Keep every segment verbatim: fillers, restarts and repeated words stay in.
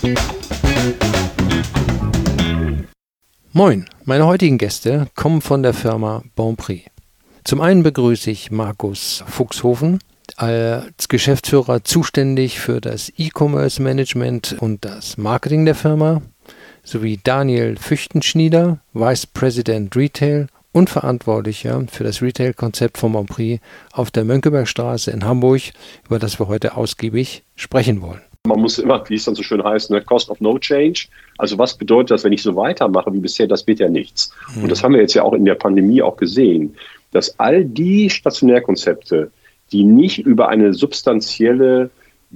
Moin, meine heutigen Gäste kommen von der Firma Bonprix. Zum einen begrüße ich Markus Fuchshofen, als Geschäftsführer zuständig für das E-Commerce-Management und das Marketing der Firma, sowie Daniel Füchtenschnieder, Vice President Retail und Verantwortlicher für das Retail-Konzept von Bonprix auf der Mönckebergstraße in Hamburg, über das wir heute ausgiebig sprechen wollen. Man muss immer, wie es dann so schön heißt, ne, Cost of No Change. Also was bedeutet das, wenn ich so weitermache wie bisher, das wird ja nichts. Mhm. Und das haben wir jetzt ja auch in der Pandemie auch gesehen, dass all die Stationärkonzepte, die nicht über eine substanzielle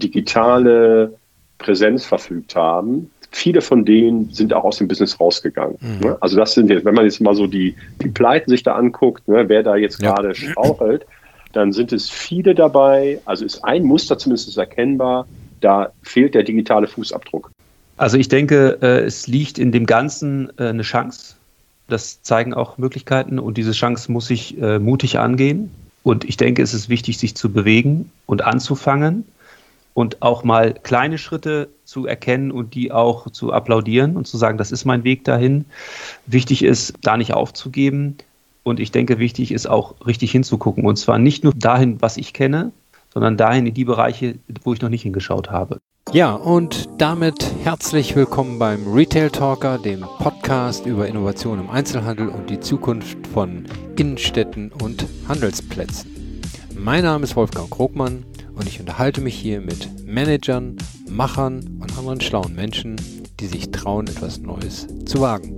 digitale Präsenz verfügt haben, viele von denen sind auch aus dem Business rausgegangen. Mhm. Ne? Also das sind jetzt, wenn man jetzt mal so die, die Pleiten sich da anguckt, ne, wer da jetzt ja. gerade strauchelt, dann sind es viele dabei, also ist ein Muster zumindest erkennbar, da fehlt der digitale Fußabdruck. Also ich denke, es liegt in dem Ganzen eine Chance. Das zeigen auch Möglichkeiten und diese Chance muss ich mutig angehen. Und ich denke, es ist wichtig, sich zu bewegen und anzufangen und auch mal kleine Schritte zu erkennen und die auch zu applaudieren und zu sagen, das ist mein Weg dahin. Wichtig ist, da nicht aufzugeben. Und ich denke, wichtig ist auch richtig hinzugucken. Und zwar nicht nur dahin, was ich kenne, sondern dahin in die Bereiche, wo ich noch nicht hingeschaut habe. Ja, und damit herzlich willkommen beim Retail Talker, dem Podcast über Innovation im Einzelhandel und die Zukunft von Innenstädten und Handelsplätzen. Mein Name ist Wolfgang Krogmann und ich unterhalte mich hier mit Managern, Machern und anderen schlauen Menschen, die sich trauen, etwas Neues zu wagen.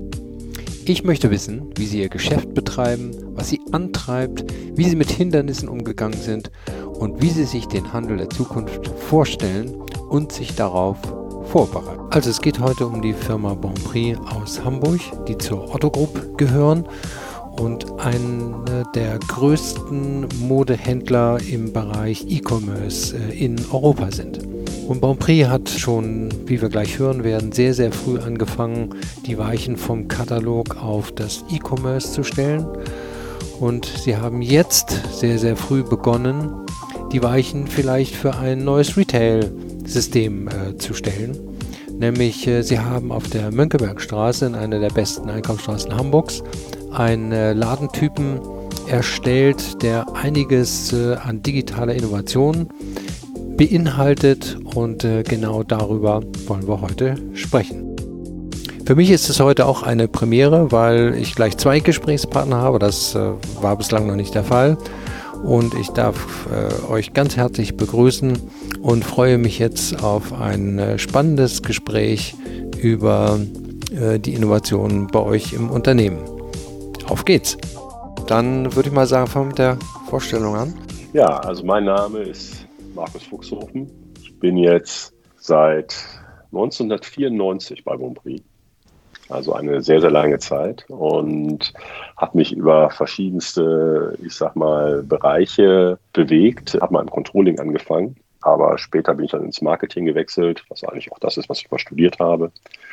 Ich möchte wissen, wie sie ihr Geschäft betreiben, was sie antreibt, wie sie mit Hindernissen umgegangen sind und wie sie sich den Handel der Zukunft vorstellen und sich darauf vorbereiten. Also es geht heute um die Firma Bonprix aus Hamburg, die zur Otto Group gehören und eine der größten Modehändler im Bereich E-Commerce in Europa sind. Und Bonprix hat schon, wie wir gleich hören werden, sehr, sehr früh angefangen, die Weichen vom Katalog auf das E-Commerce zu stellen. Und sie haben jetzt sehr, sehr früh begonnen, die Weichen vielleicht für ein neues Retail-System äh, zu stellen. Nämlich, äh, sie haben auf der Mönckebergstraße, in einer der besten Einkaufsstraßen Hamburgs, einen äh, Ladentypen erstellt, der einiges äh, an digitaler Innovation beinhaltet und äh, genau darüber wollen wir heute sprechen. Für mich ist es heute auch eine Premiere, weil ich gleich zwei Gesprächspartner habe. Das äh, war bislang noch nicht der Fall. Und ich darf äh, euch ganz herzlich begrüßen und freue mich jetzt auf ein äh, spannendes Gespräch über äh, die Innovationen bei euch im Unternehmen. Auf geht's! Dann würde ich mal sagen, fangen wir mit der Vorstellung an. Ja, also mein Name ist Markus Fuchshofen. Ich bin jetzt seit neunzehnhundertvierundneunzig bei Bonprix, also eine sehr, sehr lange Zeit und habe mich über verschiedenste, ich sag mal, Bereiche bewegt. Habe mal im Controlling angefangen, aber später bin ich dann ins Marketing gewechselt, was eigentlich auch das ist, was ich mal studiert habe,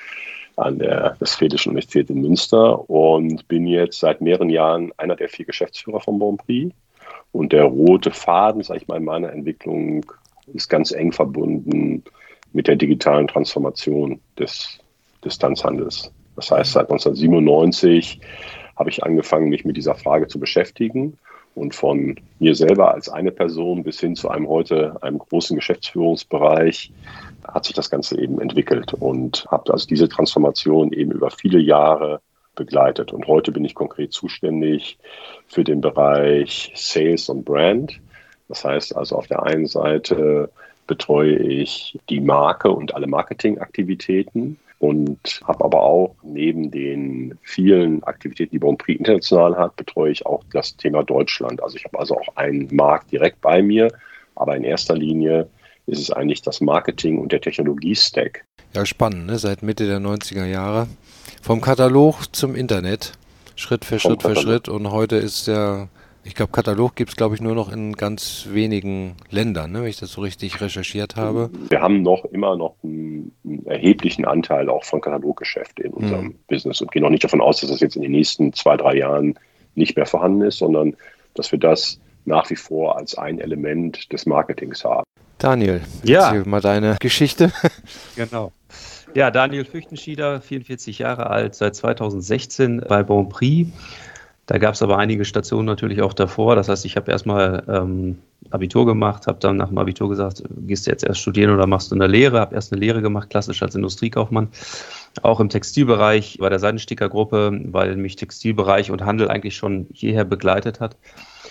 an der Westfälischen Universität in Münster und bin jetzt seit mehreren Jahren einer der vier Geschäftsführer von Bonprix. Und der rote Faden, sage ich mal, in meiner Entwicklung ist ganz eng verbunden mit der digitalen Transformation des Distanzhandels. Das heißt, seit neunzehnhundertsiebenundneunzig habe ich angefangen, mich mit dieser Frage zu beschäftigen. Und von mir selber als eine Person bis hin zu einem heute, einem großen Geschäftsführungsbereich, hat sich das Ganze eben entwickelt und habe also diese Transformation eben über viele Jahre begleitet. Und heute bin ich konkret zuständig für den Bereich Sales und Brand. Das heißt also, auf der einen Seite betreue ich die Marke und alle Marketingaktivitäten und habe aber auch neben den vielen Aktivitäten, die Bonprix international hat, betreue ich auch das Thema Deutschland. Also ich habe also auch einen Markt direkt bei mir, aber in erster Linie ist es eigentlich das Marketing und der Technologie-Stack. Ja, spannend, ne? Seit Mitte der neunziger Jahre. Vom Katalog zum Internet, Schritt für Schritt für Schritt. Und heute ist der, ich glaube, Katalog gibt es, glaube ich, nur noch in ganz wenigen Ländern, ne, wenn ich das so richtig recherchiert habe. Wir haben noch immer noch einen, einen erheblichen Anteil auch von Kataloggeschäft in unserem hm. Business und gehen auch nicht davon aus, dass das jetzt in den nächsten zwei, drei Jahren nicht mehr vorhanden ist, sondern dass wir das nach wie vor als ein Element des Marketings haben. Daniel, ja. erzähl mal deine Geschichte. Genau. Ja, Daniel Füchtenschieder, vierundvierzig Jahre alt, seit zweitausendsechzehn bei Bonprix. Da gab es aber einige Stationen natürlich auch davor. Das heißt, ich habe erstmal ähm, Abitur gemacht, habe dann nach dem Abitur gesagt, gehst du jetzt erst studieren oder machst du eine Lehre? Habe erst eine Lehre gemacht, klassisch als Industriekaufmann. Auch im Textilbereich, bei der Seidenstickergruppe, weil mich Textilbereich und Handel eigentlich schon hierher begleitet hat.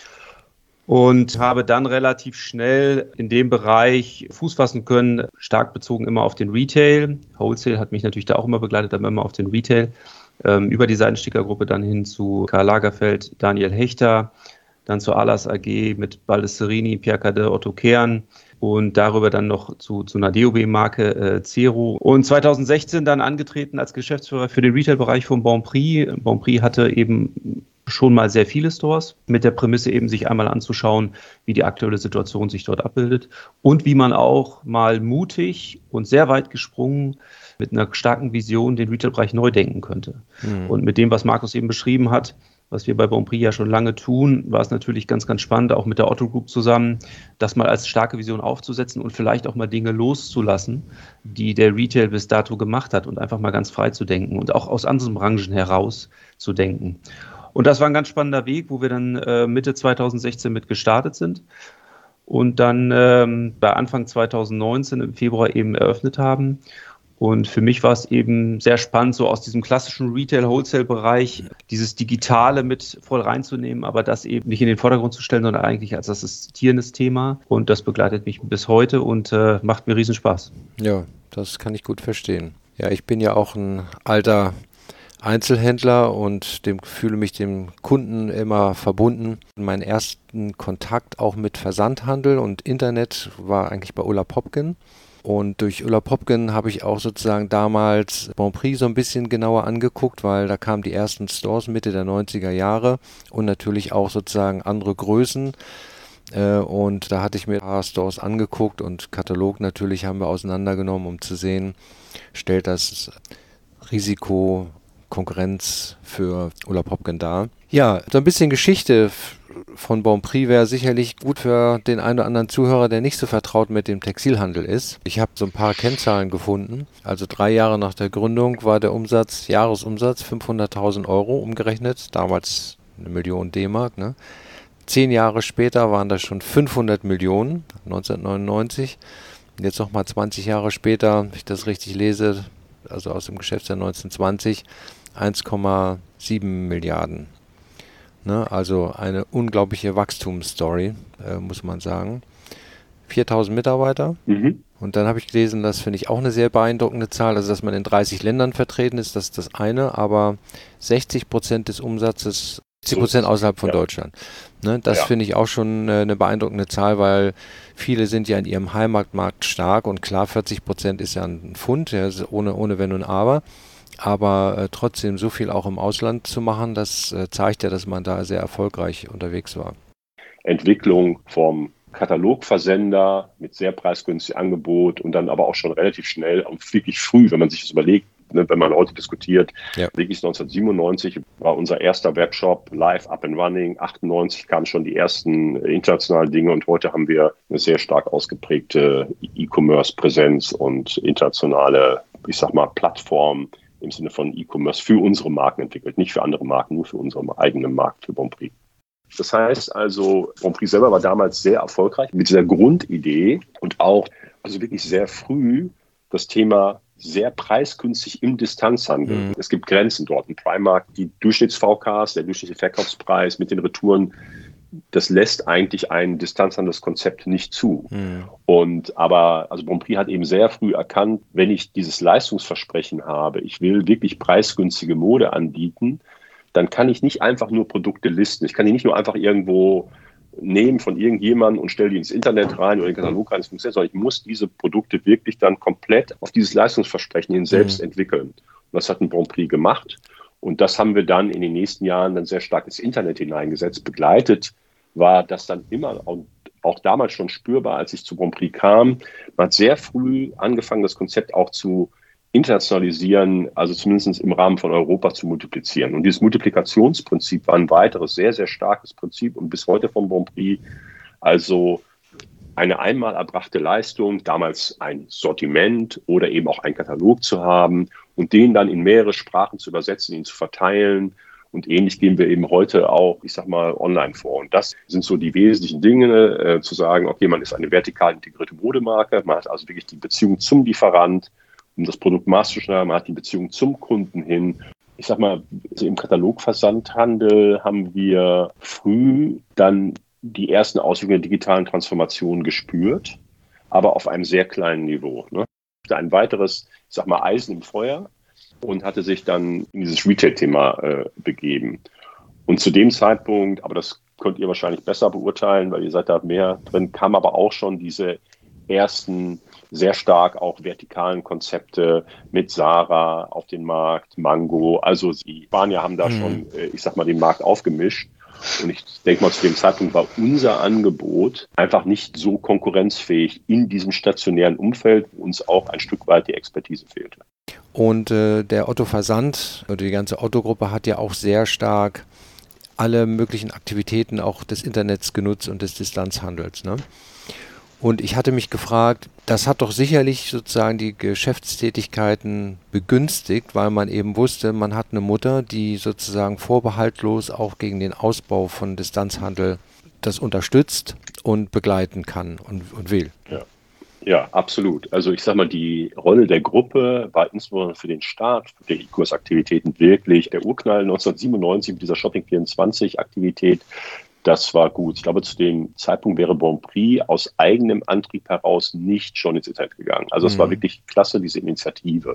Und habe dann relativ schnell in dem Bereich Fuß fassen können, stark bezogen immer auf den Retail. Wholesale hat mich natürlich da auch immer begleitet, aber immer auf den Retail. Ähm, über die Seidenstickergruppe dann hin zu Karl Lagerfeld, Daniel Hechter, dann zur Alas A G mit Baldesserini, Pierre Cardin, Otto Kern und darüber dann noch zu, zu einer D O B-Marke äh, Zero. Und zweitausendsechzehn dann angetreten als Geschäftsführer für den Retail-Bereich von Bonprix. Bonprix hatte eben schon mal sehr viele Stores, mit der Prämisse eben sich einmal anzuschauen, wie die aktuelle Situation sich dort abbildet und wie man auch mal mutig und sehr weit gesprungen mit einer starken Vision den Retail-Bereich neu denken könnte. Mhm. Und mit dem, was Markus eben beschrieben hat, was wir bei Bonprix ja schon lange tun, war es natürlich ganz, ganz spannend, auch mit der Otto Group zusammen, das mal als starke Vision aufzusetzen und vielleicht auch mal Dinge loszulassen, die der Retail bis dato gemacht hat und einfach mal ganz frei zu denken und auch aus anderen Branchen heraus zu denken. Und das war ein ganz spannender Weg, wo wir dann äh, Mitte zweitausendsechzehn mit gestartet sind und dann ähm, bei Anfang zweitausendneunzehn im Februar eben eröffnet haben. Und für mich war es eben sehr spannend, so aus diesem klassischen Retail-Wholesale-Bereich dieses Digitale mit voll reinzunehmen, aber das eben nicht in den Vordergrund zu stellen, sondern eigentlich als assistierendes Thema. Und das begleitet mich bis heute und äh, macht mir riesen Spaß. Ja, das kann ich gut verstehen. Ja, ich bin ja auch ein alter Einzelhändler und dem fühle mich dem Kunden immer verbunden. Meinen ersten Kontakt auch mit Versandhandel und Internet war eigentlich bei Ulla Popken. Und durch Ulla Popken habe ich auch sozusagen damals Bonprix so ein bisschen genauer angeguckt, weil da kamen die ersten Stores Mitte der neunziger Jahre und natürlich auch sozusagen andere Größen. Und da hatte ich mir ein paar Stores angeguckt und Katalog natürlich haben wir auseinandergenommen, um zu sehen, stellt das Risiko Konkurrenz für Ulla Popken dar. Ja, so ein bisschen Geschichte von Bonprix wäre sicherlich gut für den einen oder anderen Zuhörer, der nicht so vertraut mit dem Textilhandel ist. Ich habe so ein paar Kennzahlen gefunden. Also drei Jahre nach der Gründung war der Umsatz, Jahresumsatz fünfhunderttausend Euro umgerechnet, damals eine Million D-Mark. Ne? Zehn Jahre später waren das schon fünfhundert Millionen, neunzehnhundertneunundneunzig. Und jetzt nochmal zwanzig Jahre später, wenn ich das richtig lese, also aus dem Geschäftsjahr neunzehnhundertzwanzig, eins Komma sieben Milliarden. Ne, also eine unglaubliche Wachstumsstory, äh, muss man sagen. viertausend Mitarbeiter. Mhm. Und dann habe ich gelesen, das finde ich auch eine sehr beeindruckende Zahl, also dass man in dreißig Ländern vertreten ist, das ist das eine, aber sechzig Prozent des Umsatzes, sechzig Prozent außerhalb von ja. Deutschland. Ne, das ja. finde ich auch schon äh, eine beeindruckende Zahl, weil viele sind ja in ihrem Heimatmarkt stark und klar, vierzig Prozent ist ja ein Pfund, ja, ohne, ohne Wenn und Aber. Aber äh, trotzdem so viel auch im Ausland zu machen, das äh, zeigt ja, dass man da sehr erfolgreich unterwegs war. Entwicklung vom Katalogversender mit sehr preisgünstigem Angebot und dann aber auch schon relativ schnell und wirklich früh, wenn man sich das überlegt, ne, wenn man heute diskutiert, ja. wirklich neunzehnhundertsiebenundneunzig war unser erster Webshop live up and running, achtundneunzig kamen schon die ersten internationalen Dinge und heute haben wir eine sehr stark ausgeprägte E-Commerce-Präsenz und internationale, ich sag mal, Plattform im Sinne von E-Commerce für unsere Marken entwickelt, nicht für andere Marken, nur für unseren eigenen Markt, für Bonprix. Das heißt also, Bonprix selber war damals sehr erfolgreich mit dieser Grundidee und auch also wirklich sehr früh das Thema sehr preisgünstig im Distanzhandel. Mhm. Es gibt Grenzen dort. Ein Primark, die Durchschnitts-V Ks, der durchschnittliche Verkaufspreis mit den Retouren, das lässt eigentlich ein Distanzhandelskonzept nicht zu. Mhm. Und aber, also Bonprix hat eben sehr früh erkannt, wenn ich dieses Leistungsversprechen habe, ich will wirklich preisgünstige Mode anbieten, dann kann ich nicht einfach nur Produkte listen. Ich kann die nicht nur einfach irgendwo nehmen von irgendjemandem und stelle die ins Internet rein oder in den Katalog rein, sondern ich muss diese Produkte wirklich dann komplett auf dieses Leistungsversprechen hin selbst mhm. entwickeln. Und das hat ein Bonprix gemacht. Und das haben wir dann in den nächsten Jahren dann sehr stark ins Internet hineingesetzt. Begleitet war das dann immer und auch damals schon spürbar, als ich zu Bonprix kam. Man hat sehr früh angefangen, das Konzept auch zu internationalisieren, also zumindest im Rahmen von Europa zu multiplizieren. Und dieses Multiplikationsprinzip war ein weiteres sehr, sehr starkes Prinzip und bis heute von Bonprix. Also eine einmal erbrachte Leistung, damals ein Sortiment oder eben auch einen Katalog zu haben und den dann in mehrere Sprachen zu übersetzen, ihn zu verteilen. Und ähnlich gehen wir eben heute auch, ich sag mal, online vor. Und das sind so die wesentlichen Dinge, äh, zu sagen, okay, man ist eine vertikal integrierte Modemarke, man hat also wirklich die Beziehung zum Lieferant, um das Produkt maßzuschneiden, man hat die Beziehung zum Kunden hin. Ich sag mal, also im Katalogversandhandel haben wir früh dann die ersten Auswirkungen der digitalen Transformation gespürt, aber auf einem sehr kleinen Niveau. Ne? Ein weiteres, ich sag mal, Eisen im Feuer und hatte sich dann in dieses Retail-Thema äh, begeben. Und zu dem Zeitpunkt, aber das könnt ihr wahrscheinlich besser beurteilen, weil ihr seid da mehr drin, kam aber auch schon diese ersten sehr stark auch vertikalen Konzepte mit Zara auf den Markt, Mango. Also die Spanier haben da mhm. schon, äh, ich sag mal, den Markt aufgemischt. Und ich denke mal, zu dem Zeitpunkt war unser Angebot einfach nicht so konkurrenzfähig in diesem stationären Umfeld, wo uns auch ein Stück weit die Expertise fehlte. Und äh, der Otto Versand oder die ganze Otto-Gruppe hat ja auch sehr stark alle möglichen Aktivitäten auch des Internets genutzt und des Distanzhandels, ne? Und ich hatte mich gefragt, das hat doch sicherlich sozusagen die Geschäftstätigkeiten begünstigt, weil man eben wusste, man hat eine Mutter, die sozusagen vorbehaltlos auch gegen den Ausbau von Distanzhandel das unterstützt und begleiten kann und, und will. Ja. Ja, absolut. Also ich sag mal, die Rolle der Gruppe war insbesondere für den Start der E-Commerce-Aktivitäten wirklich der Urknall neunzehnhundertsiebenundneunzig mit dieser Shopping vierundzwanzig-Aktivität. Das war gut. Ich glaube, zu dem Zeitpunkt wäre Bonprix aus eigenem Antrieb heraus nicht schon ins Internet gegangen. Also es mhm. war wirklich klasse, diese Initiative.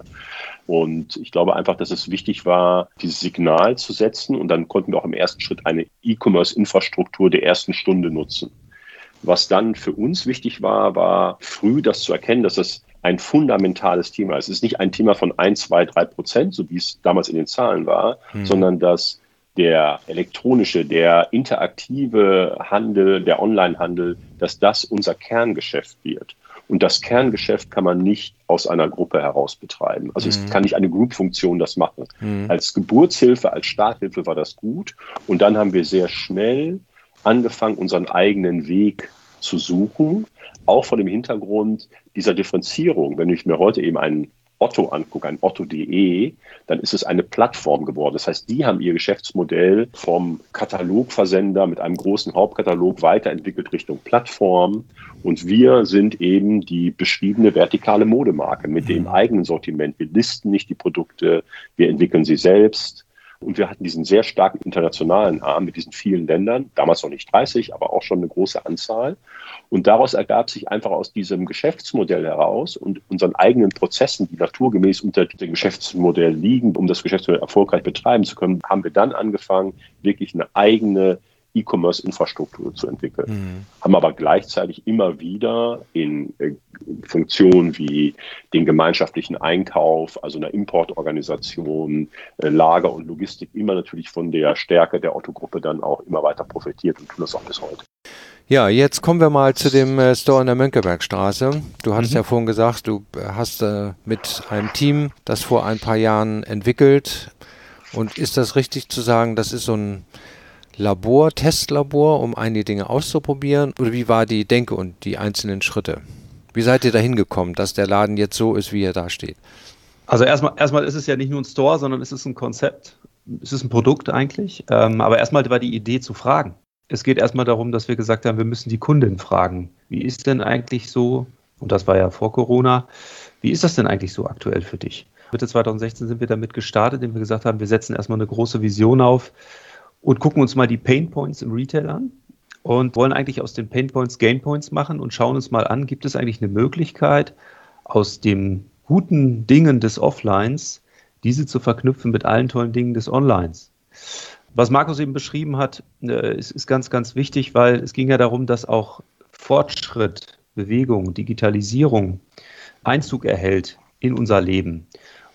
Und ich glaube einfach, dass es wichtig war, dieses Signal zu setzen. Und dann konnten wir auch im ersten Schritt eine E-Commerce-Infrastruktur der ersten Stunde nutzen. Was dann für uns wichtig war, war früh das zu erkennen, dass es ein fundamentales Thema ist. Es ist nicht ein Thema von ein, zwei, drei Prozent, so wie es damals in den Zahlen war, mhm. sondern dass der elektronische, der interaktive Handel, der Onlinehandel, dass das unser Kerngeschäft wird. Und das Kerngeschäft kann man nicht aus einer Gruppe heraus betreiben. Also mhm. es kann nicht eine Group-Funktion das machen. Mhm. Als Geburtshilfe, als Starthilfe war das gut. Und dann haben wir sehr schnell angefangen, unseren eigenen Weg zu suchen, auch vor dem Hintergrund dieser Differenzierung. Wenn ich mir heute eben einen Otto angucke, ein Otto punkt de, dann ist es eine Plattform geworden. Das heißt, die haben ihr Geschäftsmodell vom Katalogversender mit einem großen Hauptkatalog weiterentwickelt Richtung Plattform. Und wir sind eben die beschriebene vertikale Modemarke mit dem eigenen Sortiment. Wir listen nicht die Produkte, wir entwickeln sie selbst. Und wir hatten diesen sehr starken internationalen Arm mit diesen vielen Ländern, damals noch nicht dreißig, aber auch schon eine große Anzahl. Und daraus ergab sich einfach aus diesem Geschäftsmodell heraus und unseren eigenen Prozessen, die naturgemäß unter dem Geschäftsmodell liegen, um das Geschäftsmodell erfolgreich betreiben zu können, haben wir dann angefangen, wirklich eine eigene E-Commerce-Infrastruktur zu entwickeln. Mhm. Haben aber gleichzeitig immer wieder in äh, Funktionen wie den gemeinschaftlichen Einkauf, also einer Importorganisation, äh, Lager und Logistik immer natürlich von der Stärke der Otto-Gruppe dann auch immer weiter profitiert und tun das auch bis heute. Ja, jetzt kommen wir mal zu dem äh, Store in der Mönckebergstraße. Du hattest mhm. ja vorhin gesagt, du hast äh, mit einem Team das vor ein paar Jahren entwickelt. Und ist das richtig zu sagen, das ist so ein Labor, Testlabor, um einige Dinge auszuprobieren? Oder wie war die Denke und die einzelnen Schritte? Wie seid ihr da hingekommen, dass der Laden jetzt so ist, wie er da steht? Also erstmal, erstmal ist es ja nicht nur ein Store, sondern es ist ein Konzept. Es ist ein Produkt eigentlich. Ähm, aber erstmal war die Idee zu fragen. Es geht erstmal darum, dass wir gesagt haben, wir müssen die Kundin fragen. Wie ist denn eigentlich so, und das war ja vor Corona, wie ist das denn eigentlich so aktuell für dich? Mitte zweitausendsechzehn sind wir damit gestartet, indem wir gesagt haben, wir setzen erstmal eine große Vision auf und gucken uns mal die Painpoints im Retail an und wollen eigentlich aus den Painpoints Gainpoints machen und schauen uns mal an, gibt es eigentlich eine Möglichkeit, aus den guten Dingen des Offlines diese zu verknüpfen mit allen tollen Dingen des Onlines. Was Markus eben beschrieben hat, ist, ist ganz, ganz wichtig, weil es ging ja darum, dass auch Fortschritt, Bewegung, Digitalisierung Einzug erhält in unser Leben.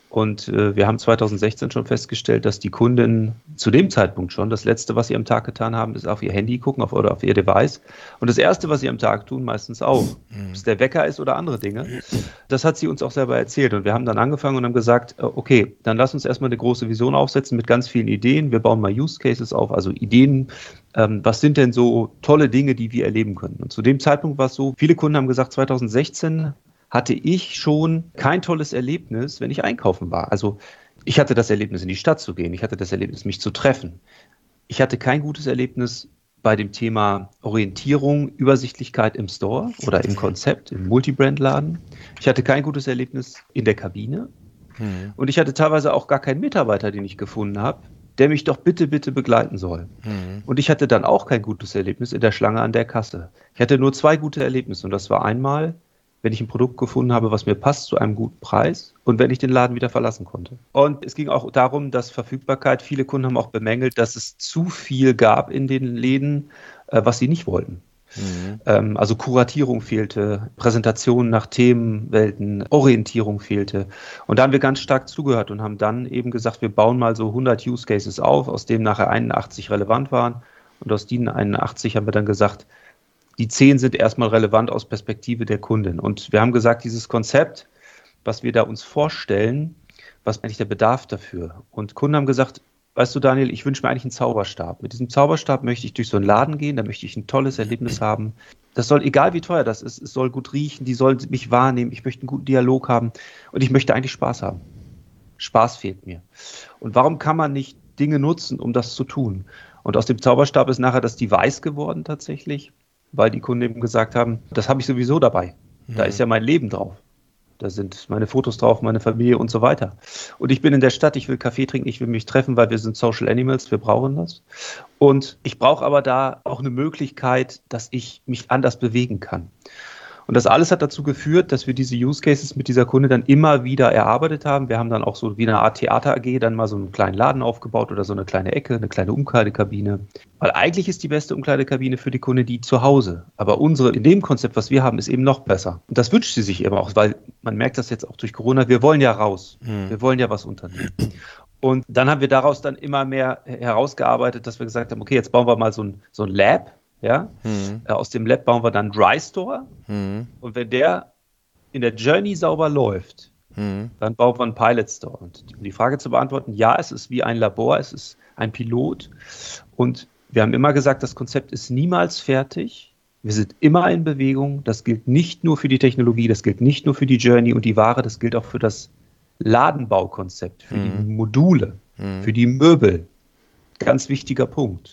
Und äh, wir haben zwanzig sechzehn schon festgestellt, dass die Kunden zu dem Zeitpunkt schon, das Letzte, was sie am Tag getan haben, ist auf ihr Handy gucken auf, oder auf ihr Device. Und das Erste, was sie am Tag tun, meistens auch, ob es der Wecker ist oder andere Dinge. Das hat sie uns auch selber erzählt. Und wir haben dann angefangen und haben gesagt, okay, dann lass uns erstmal eine große Vision aufsetzen mit ganz vielen Ideen. Wir bauen mal Use Cases auf, also Ideen. Ähm, was sind denn so tolle Dinge, die wir erleben können? Und zu dem Zeitpunkt war es so, viele Kunden haben gesagt, zwanzig sechzehn hatte ich schon kein tolles Erlebnis, wenn ich einkaufen war. Also ich hatte das Erlebnis, in die Stadt zu gehen. Ich hatte das Erlebnis, mich zu treffen. Ich hatte kein gutes Erlebnis bei dem Thema Orientierung, Übersichtlichkeit im Store oder im Konzept, im Multibrand-Laden. Ich hatte kein gutes Erlebnis in der Kabine. Mhm. Und ich hatte teilweise auch gar keinen Mitarbeiter, den ich gefunden habe, der mich doch bitte, bitte begleiten soll. Mhm. Und ich hatte dann auch kein gutes Erlebnis in der Schlange an der Kasse. Ich hatte nur zwei gute Erlebnisse. Und das war einmal, wenn ich ein Produkt gefunden habe, was mir passt zu einem guten Preis und wenn ich den Laden wieder verlassen konnte. Und es ging auch darum, dass Verfügbarkeit, viele Kunden haben auch bemängelt, dass es zu viel gab in den Läden, äh, was sie nicht wollten. Mhm. Ähm, also Kuratierung fehlte, Präsentation nach Themenwelten, Orientierung fehlte. Und da haben wir ganz stark zugehört und haben dann eben gesagt, wir bauen mal so hundert Use Cases auf, aus denen nachher einundachtzig relevant waren. Und aus diesen einundachtzig haben wir dann gesagt, die zehn sind erstmal relevant aus Perspektive der Kunden. Und wir haben gesagt, dieses Konzept, was wir da uns vorstellen, was ist eigentlich der Bedarf dafür? Und Kunden haben gesagt, weißt du Daniel, ich wünsche mir eigentlich einen Zauberstab. Mit diesem Zauberstab möchte ich durch so einen Laden gehen, da möchte ich ein tolles Erlebnis haben. Das soll, egal wie teuer das ist, es soll gut riechen, die sollen mich wahrnehmen, ich möchte einen guten Dialog haben und ich möchte eigentlich Spaß haben. Spaß fehlt mir. Und warum kann man nicht Dinge nutzen, um das zu tun? Und aus dem Zauberstab ist nachher das Device geworden tatsächlich, weil die Kunden eben gesagt haben, das habe ich sowieso dabei. Da ist ja mein Leben drauf. Da sind meine Fotos drauf, meine Familie und so weiter. Und ich bin in der Stadt, ich will Kaffee trinken, ich will mich treffen, weil wir sind Social Animals, wir brauchen das. Und ich brauche aber da auch eine Möglichkeit, dass ich mich anders bewegen kann. Und das alles hat dazu geführt, dass wir diese Use Cases mit dieser Kunde dann immer wieder erarbeitet haben. Wir haben dann auch so wie eine Art Theater A G dann mal so einen kleinen Laden aufgebaut oder so eine kleine Ecke, eine kleine Umkleidekabine. Weil eigentlich ist die beste Umkleidekabine für die Kunde die zu Hause. Aber unsere, in dem Konzept, was wir haben, ist eben noch besser. Und das wünscht sie sich eben auch, weil man merkt das jetzt auch durch Corona, wir wollen ja raus. Mhm. Wir wollen ja was unternehmen. Und dann haben wir daraus dann immer mehr herausgearbeitet, dass wir gesagt haben, okay, jetzt bauen wir mal so ein, so ein Lab. Ja? Mhm. Aus dem Lab bauen wir dann Dry Store. Mhm. Und wenn der in der Journey sauber läuft, mhm. dann bauen wir einen Pilot Store. Und um die Frage zu beantworten, ja, es ist wie ein Labor, es ist ein Pilot. Und wir haben immer gesagt, das Konzept ist niemals fertig. Wir sind immer in Bewegung. Das gilt nicht nur für die Technologie, das gilt nicht nur für die Journey und die Ware, das gilt auch für das Ladenbaukonzept, für mhm. die Module, mhm. für die Möbel. Ganz wichtiger Punkt.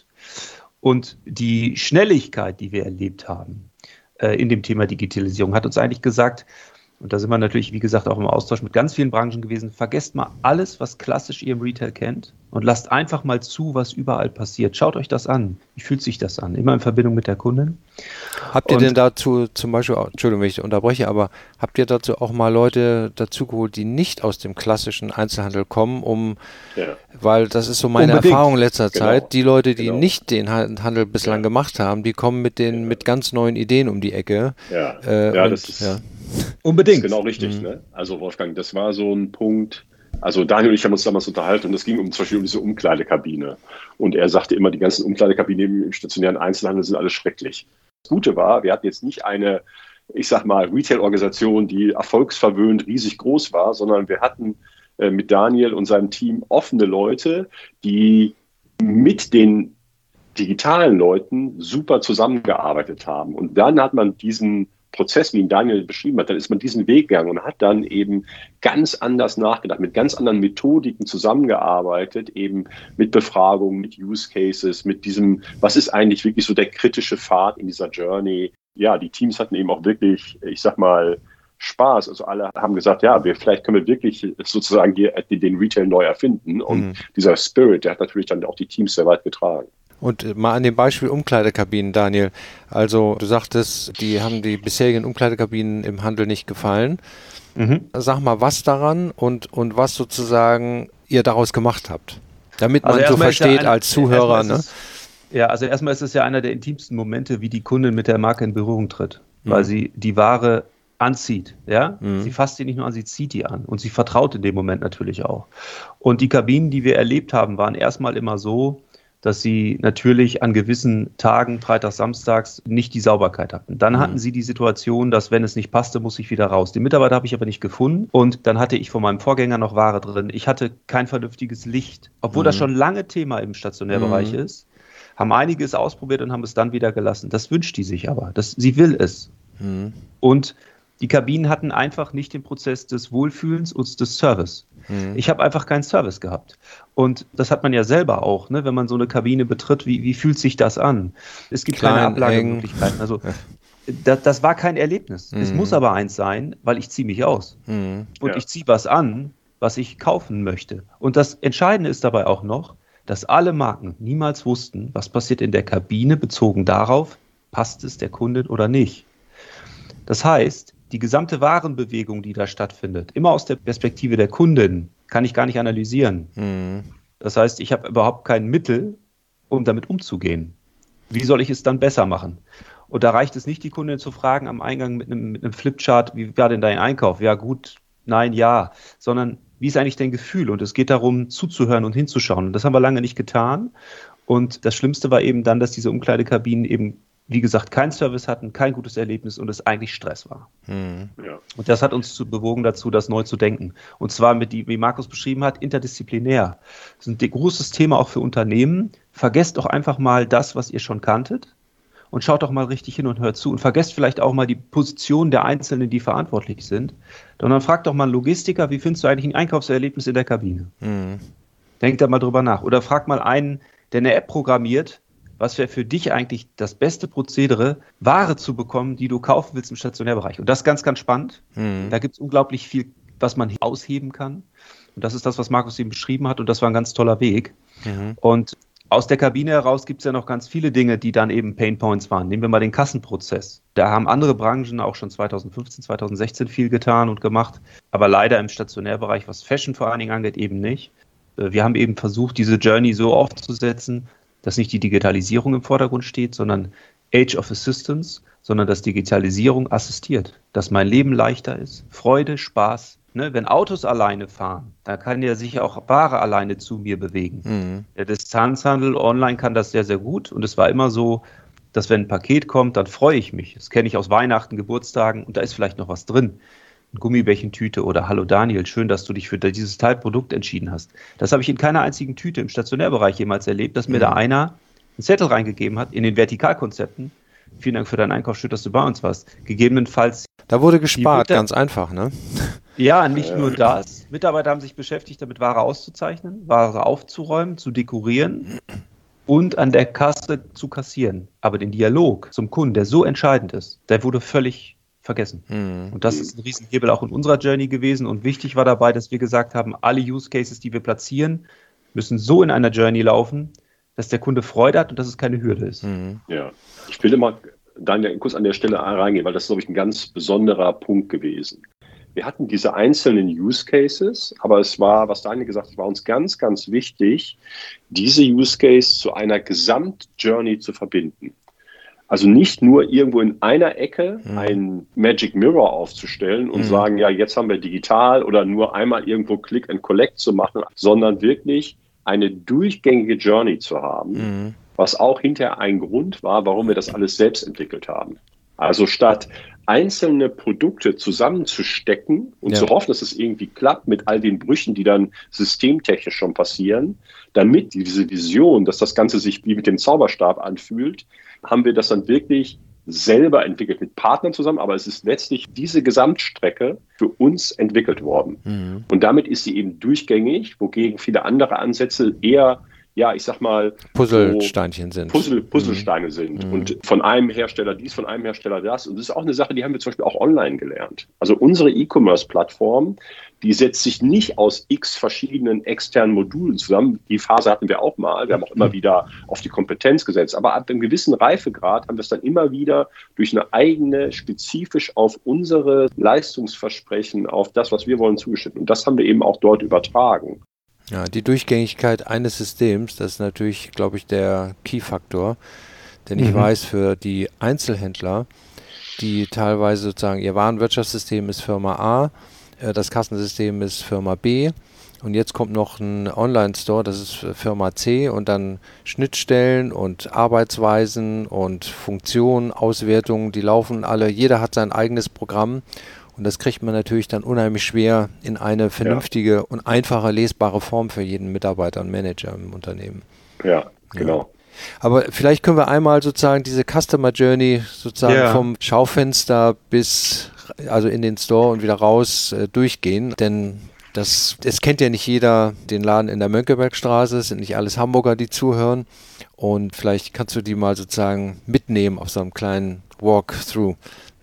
Und die Schnelligkeit, die wir erlebt haben äh, in dem Thema Digitalisierung, hat uns eigentlich gesagt, und da sind wir natürlich, wie gesagt, auch im Austausch mit ganz vielen Branchen gewesen, vergesst mal alles, was klassisch ihr im Retail kennt und lasst einfach mal zu, was überall passiert. Schaut euch das an. Wie fühlt sich das an? Immer in Verbindung mit der Kundin. Habt ihr und, denn dazu zum Beispiel, Entschuldigung, wenn ich unterbreche, aber habt ihr dazu auch mal Leute dazu geholt, die nicht aus dem klassischen Einzelhandel kommen, um, ja. weil das ist so meine Unbedingt. Erfahrung in letzter genau. Zeit, die Leute, die genau. nicht den Handel bislang ja. gemacht haben, die kommen mit den ja. mit ganz neuen Ideen um die Ecke. Ja, äh, ja und, das ist... Ja. Unbedingt. Das ist genau richtig. Mhm. Ne? Also Wolfgang, das war so ein Punkt, also Daniel und ich haben uns damals unterhalten und es ging um zum Beispiel um diese Umkleidekabine. Und er sagte immer, die ganzen Umkleidekabinen im stationären Einzelhandel sind alles schrecklich. Das Gute war, wir hatten jetzt nicht eine, ich sag mal, Retail-Organisation, die erfolgsverwöhnt riesig groß war, sondern wir hatten äh, mit Daniel und seinem Team offene Leute, die mit den digitalen Leuten super zusammengearbeitet haben. Und dann hat man diesen Prozess, wie ihn Daniel beschrieben hat, dann ist man diesen Weg gegangen und hat dann eben ganz anders nachgedacht, mit ganz anderen Methodiken zusammengearbeitet, eben mit Befragungen, mit Use Cases, mit diesem, was ist eigentlich wirklich so der kritische Pfad in dieser Journey. Ja, die Teams hatten eben auch wirklich, ich sag mal, Spaß. Also alle haben gesagt, ja, wir vielleicht können wir wirklich sozusagen den Retail neu erfinden. Und mhm. dieser Spirit, der hat natürlich dann auch die Teams sehr weit getragen. Und mal an dem Beispiel Umkleidekabinen, Daniel. Also du sagtest, die haben die bisherigen Umkleidekabinen im Handel nicht gefallen. Mhm. Sag mal, was daran und, und was sozusagen ihr daraus gemacht habt. Damit man also so versteht ja eine, als Zuhörer. Ne? Es, ja, also erstmal ist es ja einer der intimsten Momente, wie die Kundin mit der Marke in Berührung tritt. Mhm. Weil sie die Ware anzieht. Ja? Mhm. Sie fasst die nicht nur an, sie zieht die an. Und sie vertraut in dem Moment natürlich auch. Und die Kabinen, die wir erlebt haben, waren erstmal immer so, dass sie natürlich an gewissen Tagen, Freitags, Samstags, nicht die Sauberkeit hatten. Dann mhm. hatten sie die Situation, dass wenn es nicht passte, muss ich wieder raus. Die Mitarbeiter habe ich aber nicht gefunden. Und dann hatte ich von meinem Vorgänger noch Ware drin. Ich hatte kein vernünftiges Licht. Obwohl mhm. das schon lange Thema im Stationärbereich mhm. ist, haben einige es ausprobiert und haben es dann wieder gelassen. Das wünscht die sich aber. Das, sie will es. Mhm. Und die Kabinen hatten einfach nicht den Prozess des Wohlfühlens und des Service. Mhm. Ich habe einfach keinen Service gehabt. Und das hat man ja selber auch, ne? Wenn man so eine Kabine betritt, wie, wie fühlt sich das an? Es gibt Klein, keine Ablagemöglichkeiten. Also das, das war kein Erlebnis. Mhm. Es muss aber eins sein, weil ich ziehe mich aus. Mhm. Und ja. ich ziehe was an, was ich kaufen möchte. Und das Entscheidende ist dabei auch noch, dass alle Marken niemals wussten, was passiert in der Kabine, bezogen darauf, passt es der Kundin oder nicht. Das heißt, die gesamte Warenbewegung, die da stattfindet, immer aus der Perspektive der Kundin, kann ich gar nicht analysieren. Mhm. Das heißt, ich habe überhaupt kein Mittel, um damit umzugehen. Wie soll ich es dann besser machen? Und da reicht es nicht, die Kundin zu fragen am Eingang mit einem, mit einem Flipchart, wie war denn dein Einkauf? Ja gut, nein, ja. Sondern wie ist eigentlich dein Gefühl? Und es geht darum, zuzuhören und hinzuschauen. Und das haben wir lange nicht getan. Und das Schlimmste war eben dann, dass diese Umkleidekabinen eben, wie gesagt, keinen Service hatten, kein gutes Erlebnis und es eigentlich Stress war. Hm. Ja. Und das hat uns zu bewogen dazu, das neu zu denken. Und zwar mit, die, wie Markus beschrieben hat, interdisziplinär. Das ist ein großes Thema auch für Unternehmen. Vergesst doch einfach mal das, was ihr schon kanntet und schaut doch mal richtig hin und hört zu und vergesst vielleicht auch mal die Position der Einzelnen, die verantwortlich sind. Und dann fragt doch mal einen Logistiker, wie findest du eigentlich ein Einkaufserlebnis in der Kabine? Hm. Denkt da mal drüber nach. Oder fragt mal einen, der eine App programmiert, was wäre für dich eigentlich das beste Prozedere, Ware zu bekommen, die du kaufen willst im Stationärbereich. Und das ist ganz, ganz spannend. Mhm. Da gibt es unglaublich viel, was man ausheben kann. Und das ist das, was Markus eben beschrieben hat. Und das war ein ganz toller Weg. Mhm. Und aus der Kabine heraus gibt es ja noch ganz viele Dinge, die dann eben Painpoints waren. Nehmen wir mal den Kassenprozess. Da haben andere Branchen auch schon zweitausendfünfzehn, zweitausendsechzehn viel getan und gemacht. Aber leider im Stationärbereich, was Fashion vor allen Dingen angeht, eben nicht. Wir haben eben versucht, diese Journey so aufzusetzen, dass nicht die Digitalisierung im Vordergrund steht, sondern Age of Assistance, sondern dass Digitalisierung assistiert, dass mein Leben leichter ist, Freude, Spaß. Ne? Wenn Autos alleine fahren, dann kann ja sich auch Ware alleine zu mir bewegen. Mhm. Der Distanzhandel online kann das sehr, sehr gut und es war immer so, dass wenn ein Paket kommt, dann freue ich mich. Das kenne ich aus Weihnachten, Geburtstagen und da ist vielleicht noch was drin. Gummibärchentüte oder Hallo Daniel, schön, dass du dich für dieses Teilprodukt entschieden hast. Das habe ich in keiner einzigen Tüte im Stationärbereich jemals erlebt, dass mir mhm. da einer einen Zettel reingegeben hat in den Vertikalkonzepten. Vielen Dank für deinen Einkauf, schön, dass du bei uns warst. Gegebenenfalls. Da wurde gespart, ganz einfach, ne? Ja, nicht nur das. Mitarbeiter haben sich beschäftigt, damit Ware auszuzeichnen, Ware aufzuräumen, zu dekorieren und an der Kasse zu kassieren. Aber den Dialog zum Kunden, der so entscheidend ist, der wurde völlig vergessen. Mhm. Und das ist ein Riesenhebel auch in unserer Journey gewesen. Und wichtig war dabei, dass wir gesagt haben, alle Use Cases, die wir platzieren, müssen so in einer Journey laufen, dass der Kunde Freude hat und dass es keine Hürde ist. Mhm. Ja, ich will immer, Daniel, kurz an der Stelle reingehen, weil das ist, glaube ich, ein ganz besonderer Punkt gewesen. Wir hatten diese einzelnen Use Cases, aber es war, was Daniel gesagt hat, es war uns ganz, ganz wichtig, diese Use Case zu einer Gesamt-Journey zu verbinden. Also nicht nur irgendwo in einer Ecke mhm. ein Magic Mirror aufzustellen und mhm. sagen, ja, jetzt haben wir digital oder nur einmal irgendwo Click and Collect zu machen, sondern wirklich eine durchgängige Journey zu haben, mhm. was auch hinterher ein Grund war, warum wir das alles selbst entwickelt haben. Also statt einzelne Produkte zusammenzustecken und ja. zu hoffen, dass es irgendwie klappt mit all den Brüchen, die dann systemtechnisch schon passieren, damit diese Vision, dass das Ganze sich wie mit dem Zauberstab anfühlt, haben wir das dann wirklich selber entwickelt mit Partnern zusammen, aber es ist letztlich diese Gesamtstrecke für uns entwickelt worden. Mhm. Und damit ist sie eben durchgängig, wogegen viele andere Ansätze eher, ja, ich sag mal, Puzzlesteinchen so sind. Puzzle, Puzzlesteine mhm. sind. Mhm. Und von einem Hersteller dies, von einem Hersteller das. Und das ist auch eine Sache, die haben wir zum Beispiel auch online gelernt. Also unsere E-Commerce-Plattform, die setzt sich nicht aus x verschiedenen externen Modulen zusammen. Die Phase hatten wir auch mal. Wir haben auch immer wieder auf die Kompetenz gesetzt. Aber ab einem gewissen Reifegrad haben wir es dann immer wieder durch eine eigene, spezifisch auf unsere Leistungsversprechen, auf das, was wir wollen, zugeschnitten. Und das haben wir eben auch dort übertragen. Ja, die Durchgängigkeit eines Systems, das ist natürlich, glaube ich, der Key-Faktor. Denn ich mhm. weiß, für die Einzelhändler die teilweise sozusagen, ihr Warenwirtschaftssystem ist Firma A, äh, das Kassensystem ist Firma B und jetzt kommt noch ein Online-Store, das ist Firma C und dann Schnittstellen und Arbeitsweisen und Funktionen, Auswertungen, die laufen alle, jeder hat sein eigenes Programm. Und das kriegt man natürlich dann unheimlich schwer in eine vernünftige ja. und einfache lesbare Form für jeden Mitarbeiter und Manager im Unternehmen. Ja, genau. Ja. Aber vielleicht können wir einmal sozusagen diese Customer Journey sozusagen ja. vom Schaufenster bis also in den Store und wieder raus äh, durchgehen, denn das, es kennt ja nicht jeder den Laden in der Mönckebergstraße, es sind nicht alles Hamburger, die zuhören und vielleicht kannst du die mal sozusagen mitnehmen auf so einem kleinen Walkthrough.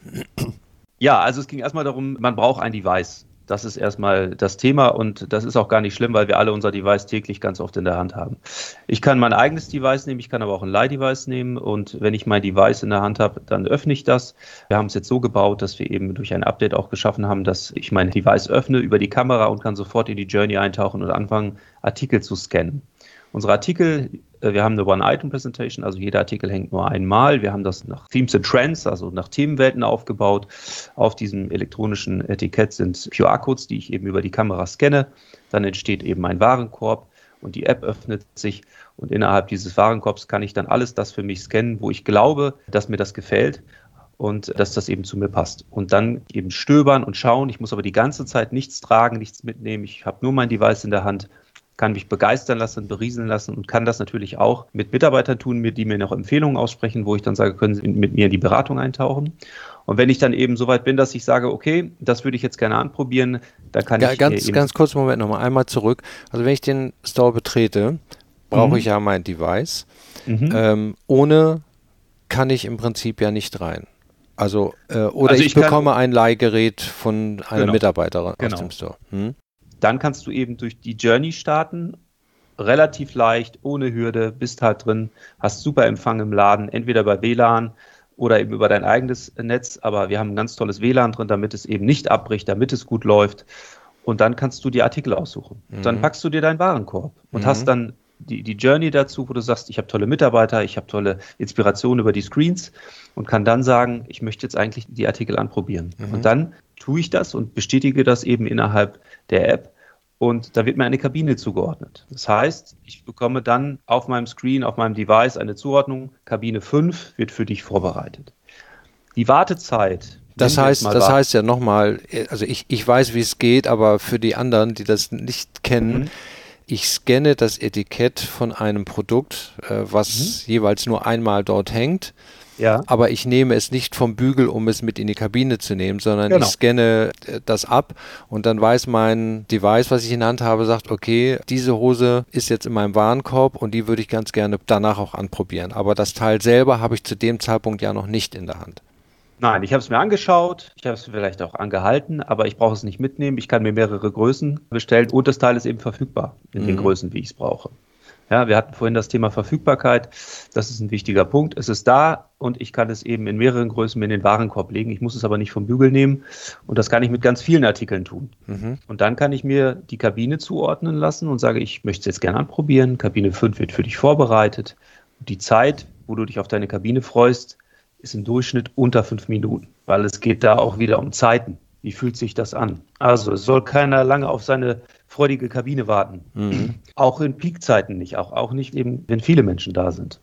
Ja, also es ging erstmal darum, man braucht ein Device. Das ist erstmal das Thema und das ist auch gar nicht schlimm, weil wir alle unser Device täglich ganz oft in der Hand haben. Ich kann mein eigenes Device nehmen, ich kann aber auch ein Leih-Device nehmen und wenn ich mein Device in der Hand habe, dann öffne ich das. Wir haben es jetzt so gebaut, dass wir eben durch ein Update auch geschaffen haben, dass ich mein Device öffne über die Kamera und kann sofort in die Journey eintauchen und anfangen, Artikel zu scannen. Unsere Artikel, wir haben eine One-Item-Presentation, also jeder Artikel hängt nur einmal. Wir haben das nach Themes and Trends, also nach Themenwelten aufgebaut. Auf diesem elektronischen Etikett sind Q R-Codes, die ich eben über die Kamera scanne. Dann entsteht eben ein Warenkorb und die App öffnet sich. Und innerhalb dieses Warenkorbs kann ich dann alles das für mich scannen, wo ich glaube, dass mir das gefällt und dass das eben zu mir passt. Und dann eben stöbern und schauen. Ich muss aber die ganze Zeit nichts tragen, nichts mitnehmen. Ich habe nur mein Device in der Hand, kann mich begeistern lassen, berieseln lassen und kann das natürlich auch mit Mitarbeitern tun, die mir noch Empfehlungen aussprechen, wo ich dann sage, können Sie mit mir in die Beratung eintauchen. Und wenn ich dann eben so weit bin, dass ich sage, okay, das würde ich jetzt gerne anprobieren, dann kann ja, ich... Ganz, eben ganz kurz, Moment nochmal, einmal zurück. Also wenn ich den Store betrete, brauche mhm. ich ja mein Device. Mhm. Ähm, ohne kann ich im Prinzip ja nicht rein. Also, äh, oder also ich, ich bekomme kann, ein Leihgerät von einer genau, Mitarbeiterin genau. aus dem Store. Hm? Dann kannst du eben durch die Journey starten, relativ leicht, ohne Hürde, bist halt drin, hast super Empfang im Laden, entweder bei W L A N oder eben über dein eigenes Netz, aber wir haben ein ganz tolles W L A N drin, damit es eben nicht abbricht, damit es gut läuft und dann kannst du die Artikel aussuchen. Mhm. Dann packst du dir deinen Warenkorb und mhm. hast dann die, die Journey dazu, wo du sagst, ich habe tolle Mitarbeiter, ich habe tolle Inspiration über die Screens und kann dann sagen, ich möchte jetzt eigentlich die Artikel anprobieren. Mhm. Und dann tue ich das und bestätige das eben innerhalb der App. Und da wird mir eine Kabine zugeordnet. Das heißt, ich bekomme dann auf meinem Screen, auf meinem Device eine Zuordnung. Kabine fünf wird für dich vorbereitet. Die Wartezeit. Das heißt, das heißt ja nochmal, also ich, ich weiß, wie es geht, aber für die anderen, die das nicht kennen, mhm. ich scanne das Etikett von einem Produkt, äh, was mhm. jeweils nur einmal dort hängt. Ja. Aber ich nehme es nicht vom Bügel, um es mit in die Kabine zu nehmen, sondern genau. ich scanne das ab und dann weiß mein Device, was ich in der Hand habe, sagt, okay, diese Hose ist jetzt in meinem Warenkorb und die würde ich ganz gerne danach auch anprobieren. Aber das Teil selber habe ich zu dem Zeitpunkt ja noch nicht in der Hand. Nein, ich habe es mir angeschaut, ich habe es vielleicht auch angehalten, aber ich brauche es nicht mitnehmen. Ich kann mir mehrere Größen bestellen und das Teil ist eben verfügbar in mhm. den Größen, wie ich es brauche. Ja, wir hatten vorhin das Thema Verfügbarkeit. Das ist ein wichtiger Punkt. Es ist da und ich kann es eben in mehreren Größen in den Warenkorb legen. Ich muss es aber nicht vom Bügel nehmen und das kann ich mit ganz vielen Artikeln tun. Mhm. Und dann kann ich mir die Kabine zuordnen lassen und sage, ich möchte es jetzt gerne anprobieren. Kabine fünf wird für dich vorbereitet. Und die Zeit, wo du dich auf deine Kabine freust, ist im Durchschnitt unter fünf Minuten, weil es geht da auch wieder um Zeiten. Wie fühlt sich das an? Also es soll keiner lange auf seine freudige Kabine warten. Mhm. Auch in Peakzeiten nicht, auch, auch nicht eben, wenn viele Menschen da sind.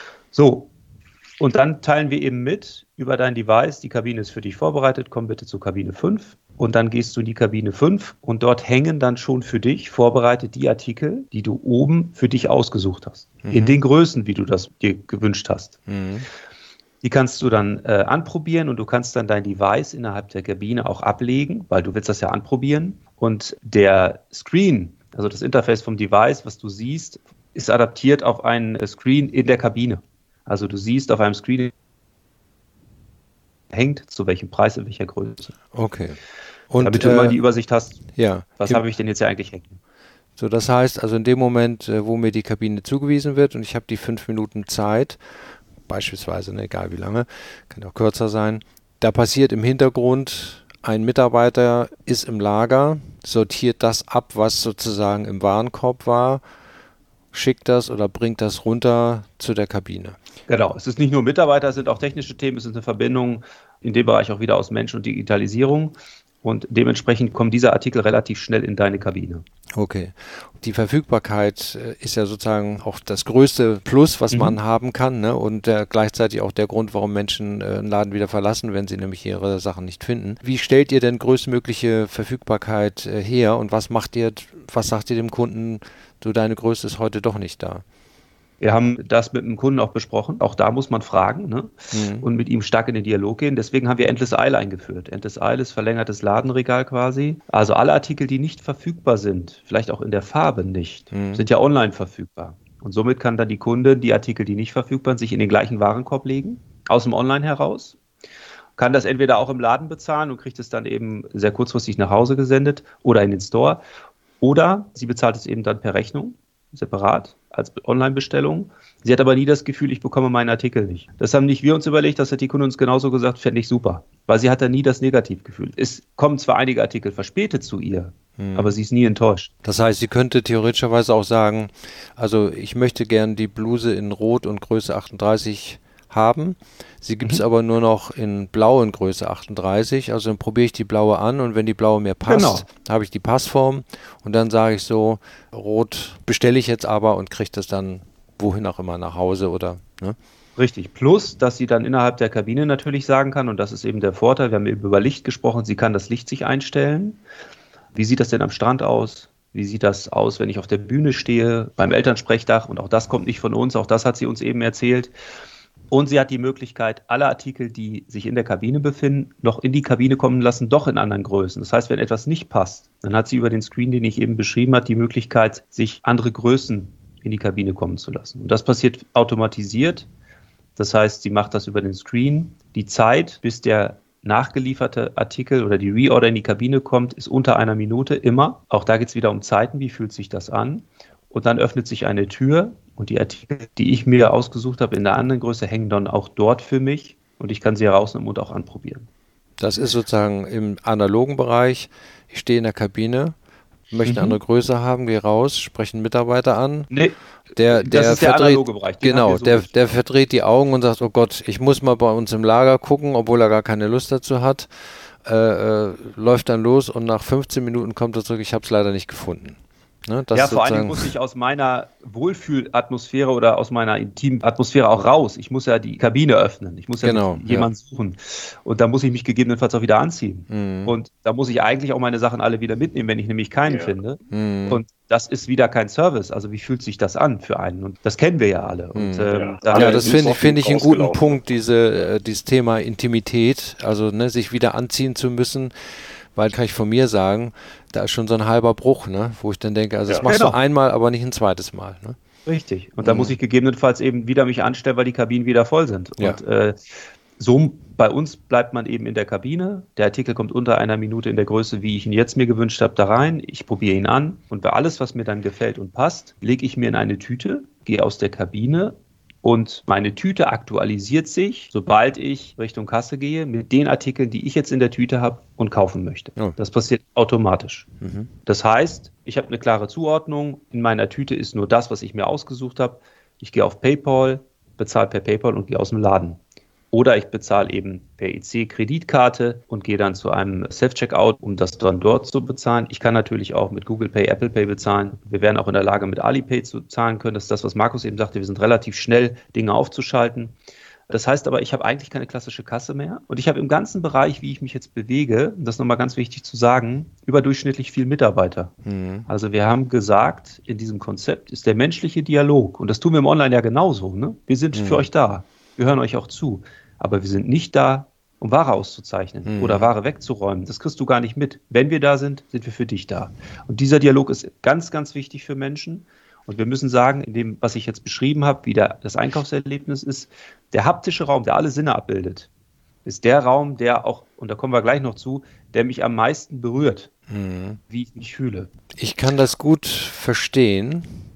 So, und dann teilen wir eben mit über dein Device, die Kabine ist für dich vorbereitet, komm bitte zu Kabine fünf und dann gehst du in die Kabine fünf und dort hängen dann schon für dich vorbereitet die Artikel, die du oben für dich ausgesucht hast. Mhm. In den Größen, wie du das dir gewünscht hast. Mhm. Die kannst du dann äh, anprobieren und du kannst dann dein Device innerhalb der Kabine auch ablegen, weil du willst das ja anprobieren. Und der Screen, also das Interface vom Device, was du siehst, ist adaptiert auf einen Screen in der Kabine. Also du siehst auf einem Screen, hängt zu welchem Preis, in welcher Größe. Okay. Und, damit du äh, mal die Übersicht hast, ja, was habe ich denn jetzt hier eigentlich hängen. So, das heißt, also in dem Moment, wo mir die Kabine zugewiesen wird und ich habe die fünf Minuten Zeit, beispielsweise, ne, egal wie lange, kann auch kürzer sein, da passiert im Hintergrund, ein Mitarbeiter ist im Lager, sortiert das ab, was sozusagen im Warenkorb war, schickt das oder bringt das runter zu der Kabine. Genau, es ist nicht nur Mitarbeiter, es sind auch technische Themen, es ist eine Verbindung in dem Bereich auch wieder aus Mensch und Digitalisierung. Und dementsprechend kommen diese Artikel relativ schnell in deine Kabine. Okay. Die Verfügbarkeit ist ja sozusagen auch das größte Plus, was mhm. man haben kann, ne? Und äh, gleichzeitig auch der Grund, warum Menschen äh, einen Laden wieder verlassen, wenn sie nämlich ihre Sachen nicht finden. Wie stellt ihr denn größtmögliche Verfügbarkeit äh, her und was macht ihr, was sagt ihr dem Kunden, so deine Größe ist heute doch nicht da? Wir haben das mit dem Kunden auch besprochen. Auch da muss man fragen, ne? mhm. und mit ihm stark in den Dialog gehen. Deswegen haben wir Endless Aisle eingeführt. Endless Aisle ist verlängertes Ladenregal quasi. Also alle Artikel, die nicht verfügbar sind, vielleicht auch in der Farbe nicht, mhm. sind ja online verfügbar. Und somit kann dann die Kunde die Artikel, die nicht verfügbar sind, sich in den gleichen Warenkorb legen, aus dem Online heraus. Kann das entweder auch im Laden bezahlen und kriegt es dann eben sehr kurzfristig nach Hause gesendet oder in den Store. Oder sie bezahlt es eben dann per Rechnung, separat, als Online-Bestellung. Sie hat aber nie das Gefühl, ich bekomme meinen Artikel nicht. Das haben nicht wir uns überlegt, das hat die Kunde uns genauso gesagt, fände ich super. Weil sie hat da nie das Negativgefühl. Es kommen zwar einige Artikel verspätet zu ihr, hm. aber sie ist nie enttäuscht. Das heißt, sie könnte theoretischerweise auch sagen, also ich möchte gern die Bluse in Rot und Größe achtunddreißig haben. Sie gibt es mhm. aber nur noch in Blau in Größe achtunddreißig. Also dann probiere ich die blaue an und wenn die blaue mir passt, genau. habe ich die Passform und dann sage ich so, Rot bestelle ich jetzt aber und kriege das dann wohin auch immer nach Hause oder, ne? Richtig. Plus, dass sie dann innerhalb der Kabine natürlich sagen kann, und das ist eben der Vorteil, wir haben eben über Licht gesprochen, sie kann das Licht sich einstellen. Wie sieht das denn am Strand aus? Wie sieht das aus, wenn ich auf der Bühne stehe, beim Elternsprechtag? Und auch das kommt nicht von uns, auch das hat sie uns eben erzählt. Und sie hat die Möglichkeit, alle Artikel, die sich in der Kabine befinden, noch in die Kabine kommen lassen, doch in anderen Größen. Das heißt, wenn etwas nicht passt, dann hat sie über den Screen, den ich eben beschrieben habe, die Möglichkeit, sich andere Größen in die Kabine kommen zu lassen. Und das passiert automatisiert. Das heißt, sie macht das über den Screen. Die Zeit, bis der nachgelieferte Artikel oder die Reorder in die Kabine kommt, ist unter einer Minute immer. Auch da geht es wieder um Zeiten. Wie fühlt sich das an? Und dann öffnet sich eine Tür und die Artikel, die ich mir ausgesucht habe in der anderen Größe, hängen dann auch dort für mich und ich kann sie herausnehmen und auch anprobieren. Das ist sozusagen im analogen Bereich. Ich stehe in der Kabine, möchte eine mhm. andere Größe haben, gehe raus, spreche einen Mitarbeiter an. Nee, der, der das ist der verdreht, analoge Bereich. Genau, so der, der verdreht die Augen und sagt, oh Gott, ich muss mal bei uns im Lager gucken, obwohl er gar keine Lust dazu hat. Äh, äh, läuft dann los und nach fünfzehn Minuten kommt er zurück, ich habe es leider nicht gefunden. Ne, ja, vor allen Dingen muss ich aus meiner Wohlfühlatmosphäre oder aus meiner intimen Atmosphäre auch raus. Ich muss ja die Kabine öffnen. Ich muss ja genau, jemanden ja. suchen. Und da muss ich mich gegebenenfalls auch wieder anziehen. Mhm. Und da muss ich eigentlich auch meine Sachen alle wieder mitnehmen, wenn ich nämlich keinen ja. finde. Mhm. Und das ist wieder kein Service. Also wie fühlt sich das an für einen? Und das kennen wir ja alle. Und, mhm. ähm, ja. ja, das finde ich, find ich einen guten Punkt, diese, äh, dieses Thema Intimität, also ne, sich wieder anziehen zu müssen. Weil, kann ich von mir sagen, da ist schon so ein halber Bruch, ne? Wo ich dann denke, also das ja, machst genau. du einmal, aber nicht ein zweites Mal. Ne? Richtig. Und mhm. da muss ich gegebenenfalls eben wieder mich anstellen, weil die Kabinen wieder voll sind. Ja. Und äh, so bei uns bleibt man eben in der Kabine. Der Artikel kommt unter einer Minute in der Größe, wie ich ihn jetzt mir gewünscht habe, da rein. Ich probiere ihn an. Und bei alles, was mir dann gefällt und passt, lege ich mir in eine Tüte, gehe aus der Kabine. Und meine Tüte aktualisiert sich, sobald ich Richtung Kasse gehe, mit den Artikeln, die ich jetzt in der Tüte habe und kaufen möchte. Oh. Das passiert automatisch. Mhm. Das heißt, ich habe eine klare Zuordnung. In meiner Tüte ist nur das, was ich mir ausgesucht habe. Ich gehe auf PayPal, bezahle per PayPal und gehe aus dem Laden. Oder ich bezahle eben per E C-Kreditkarte und gehe dann zu einem Self-Checkout, um das dann dort zu bezahlen. Ich kann natürlich auch mit Google Pay, Apple Pay bezahlen. Wir wären auch in der Lage, mit Alipay zu zahlen können. Das ist das, was Markus eben sagte. Wir sind relativ schnell, Dinge aufzuschalten. Das heißt aber, ich habe eigentlich keine klassische Kasse mehr. Und ich habe im ganzen Bereich, wie ich mich jetzt bewege, das ist nochmal ganz wichtig zu sagen, überdurchschnittlich viel Mitarbeiter. Mhm. Also wir haben gesagt, in diesem Konzept ist der menschliche Dialog. Und das tun wir im Online ja genauso. Ne? Wir sind mhm. für euch da. Wir hören euch auch zu, aber wir sind nicht da, um Ware auszuzeichnen mhm. oder Ware wegzuräumen. Das kriegst du gar nicht mit. Wenn wir da sind, sind wir für dich da. Und dieser Dialog ist ganz, ganz wichtig für Menschen. Und wir müssen sagen, in dem, was ich jetzt beschrieben habe, wie der, das Einkaufserlebnis ist, der haptische Raum, der alle Sinne abbildet, ist der Raum, der auch, und da kommen wir gleich noch zu, der mich am meisten berührt, mhm. wie ich mich fühle. Ich kann das gut verstehen.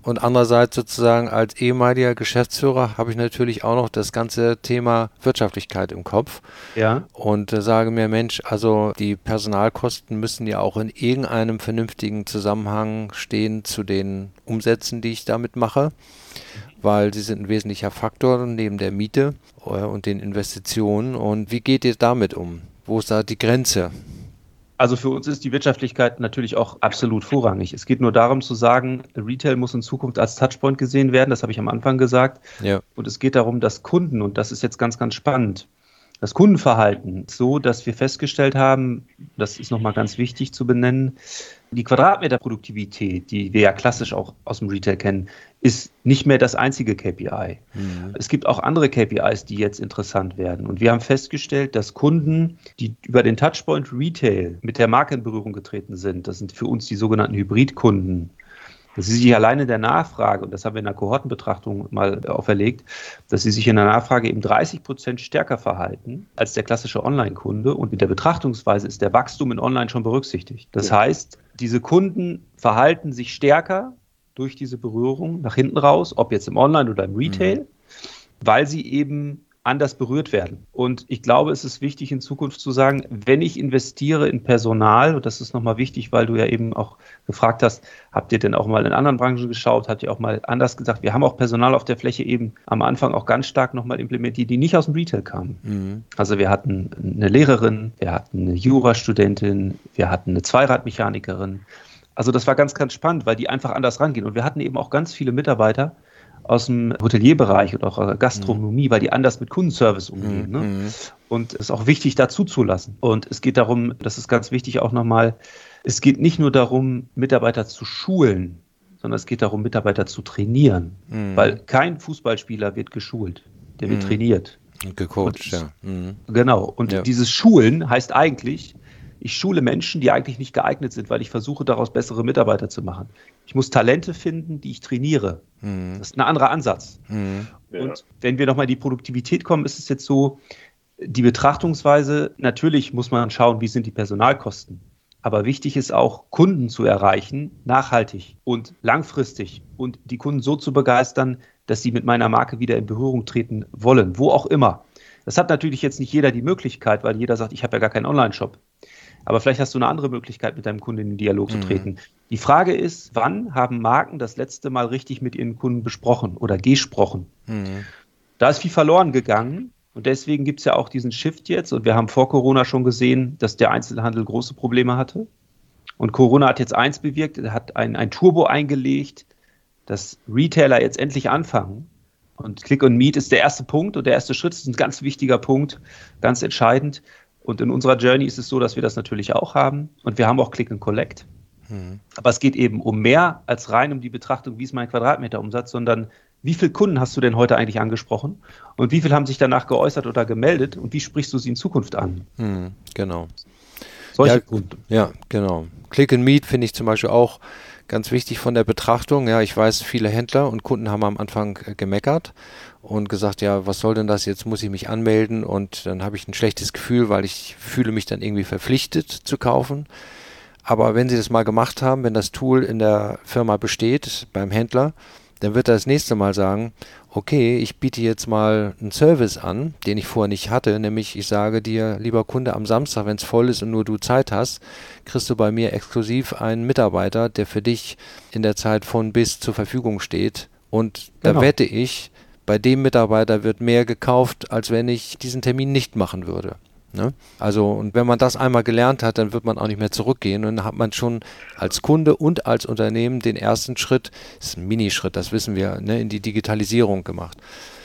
Und andererseits sozusagen als ehemaliger Geschäftsführer habe ich natürlich auch noch das ganze Thema Wirtschaftlichkeit im Kopf. Ja. Und äh, sage mir, Mensch, also die Personalkosten müssen ja auch in irgendeinem vernünftigen Zusammenhang stehen zu den Umsätzen, die ich damit mache, weil sie sind ein wesentlicher Faktor neben der Miete äh, und den Investitionen. Und wie geht ihr damit um? Wo ist da die Grenze? Also für uns ist die Wirtschaftlichkeit natürlich auch absolut vorrangig. Es geht nur darum zu sagen, Retail muss in Zukunft als Touchpoint gesehen werden, das habe ich am Anfang gesagt. Ja. Und es geht darum, dass Kunden, und das ist jetzt ganz, ganz spannend, das Kundenverhalten so, dass wir festgestellt haben, das ist nochmal ganz wichtig zu benennen, die Quadratmeterproduktivität, die wir ja klassisch auch aus dem Retail kennen, ist nicht mehr das einzige K P I. Mhm. Es gibt auch andere K P Is, die jetzt interessant werden. Und wir haben festgestellt, dass Kunden, die über den Touchpoint Retail mit der Marke in Berührung getreten sind, das sind für uns die sogenannten Hybridkunden, dass sie sich alleine der Nachfrage, und das haben wir in der Kohortenbetrachtung mal auferlegt, dass sie sich in der Nachfrage eben dreißig Prozent stärker verhalten als der klassische Online-Kunde. Und mit der Betrachtungsweise ist der Wachstum in Online schon berücksichtigt. Das ja. heißt, diese Kunden verhalten sich stärker durch diese Berührung nach hinten raus, ob jetzt im Online oder im Retail, mhm. weil sie eben anders berührt werden. Und ich glaube, es ist wichtig in Zukunft zu sagen, wenn ich investiere in Personal, und das ist nochmal wichtig, weil du ja eben auch gefragt hast, habt ihr denn auch mal in anderen Branchen geschaut, habt ihr auch mal anders gesagt, wir haben auch Personal auf der Fläche eben am Anfang auch ganz stark nochmal implementiert, die nicht aus dem Retail kamen. Mhm. Also wir hatten eine Lehrerin, wir hatten eine Jurastudentin, wir hatten eine Zweiradmechanikerin. Also das war ganz, ganz spannend, weil die einfach anders rangehen. Und wir hatten eben auch ganz viele Mitarbeiter aus dem Hotelierbereich und auch Gastronomie, mhm. weil die anders mit Kundenservice umgehen. Mhm. Ne? Und es ist auch wichtig, dazu zu lassen. Und es geht darum, das ist ganz wichtig auch nochmal, es geht nicht nur darum, Mitarbeiter zu schulen, sondern es geht darum, Mitarbeiter zu trainieren. Mhm. Weil kein Fußballspieler wird geschult, der wird mhm. trainiert. Gecoacht, ja. Mhm. Genau. Und ja. dieses Schulen heißt eigentlich, ich schule Menschen, die eigentlich nicht geeignet sind, weil ich versuche, daraus bessere Mitarbeiter zu machen. Ich muss Talente finden, die ich trainiere. Mhm. Das ist ein anderer Ansatz. Mhm. Und ja. wenn wir nochmal in die Produktivität kommen, ist es jetzt so, die Betrachtungsweise, natürlich muss man schauen, wie sind die Personalkosten. Aber wichtig ist auch, Kunden zu erreichen, nachhaltig und langfristig und die Kunden so zu begeistern, dass sie mit meiner Marke wieder in Berührung treten wollen, wo auch immer. Das hat natürlich jetzt nicht jeder die Möglichkeit, weil jeder sagt, ich habe ja gar keinen Online-Shop. Aber vielleicht hast du eine andere Möglichkeit, mit deinem Kunden in den Dialog zu treten. Mhm. Die Frage ist, wann haben Marken das letzte Mal richtig mit ihren Kunden besprochen oder gesprochen? Mhm. Da ist viel verloren gegangen und deswegen gibt es ja auch diesen Shift jetzt. Und wir haben vor Corona schon gesehen, dass der Einzelhandel große Probleme hatte. Und Corona hat jetzt eins bewirkt, er hat ein, ein Turbo eingelegt, dass Retailer jetzt endlich anfangen. Und Click und Meet ist der erste Punkt und der erste Schritt ist ein ganz wichtiger Punkt, ganz entscheidend. Und in unserer Journey ist es so, dass wir das natürlich auch haben. Und wir haben auch Click and Collect. Mhm. Aber es geht eben um mehr als rein um die Betrachtung, wie ist mein Quadratmeterumsatz, sondern wie viele Kunden hast du denn heute eigentlich angesprochen? Und wie viele haben sich danach geäußert oder gemeldet? Und wie sprichst du sie in Zukunft an? Mhm, genau. Solche ja, Kunden. Ja, genau. Click and Meet finde ich zum Beispiel auch ganz wichtig von der Betrachtung. Ja, ich weiß, viele Händler und Kunden haben am Anfang gemeckert und gesagt, ja, was soll denn das? Jetzt muss ich mich anmelden und dann habe ich ein schlechtes Gefühl, weil ich fühle mich dann irgendwie verpflichtet zu kaufen. Aber wenn sie das mal gemacht haben, wenn das Tool in der Firma besteht, beim Händler, dann wird er das nächste Mal sagen, okay, ich biete jetzt mal einen Service an, den ich vorher nicht hatte, nämlich ich sage dir, lieber Kunde, am Samstag, wenn es voll ist und nur du Zeit hast, kriegst du bei mir exklusiv einen Mitarbeiter, der für dich in der Zeit von bis zur Verfügung steht. Und da Genau. wette ich, bei dem Mitarbeiter wird mehr gekauft, als wenn ich diesen Termin nicht machen würde. Ne? Also, und wenn man das einmal gelernt hat, dann wird man auch nicht mehr zurückgehen und dann hat man schon als Kunde und als Unternehmen den ersten Schritt, das ist ein Minischritt, das wissen wir, ne, in die Digitalisierung gemacht.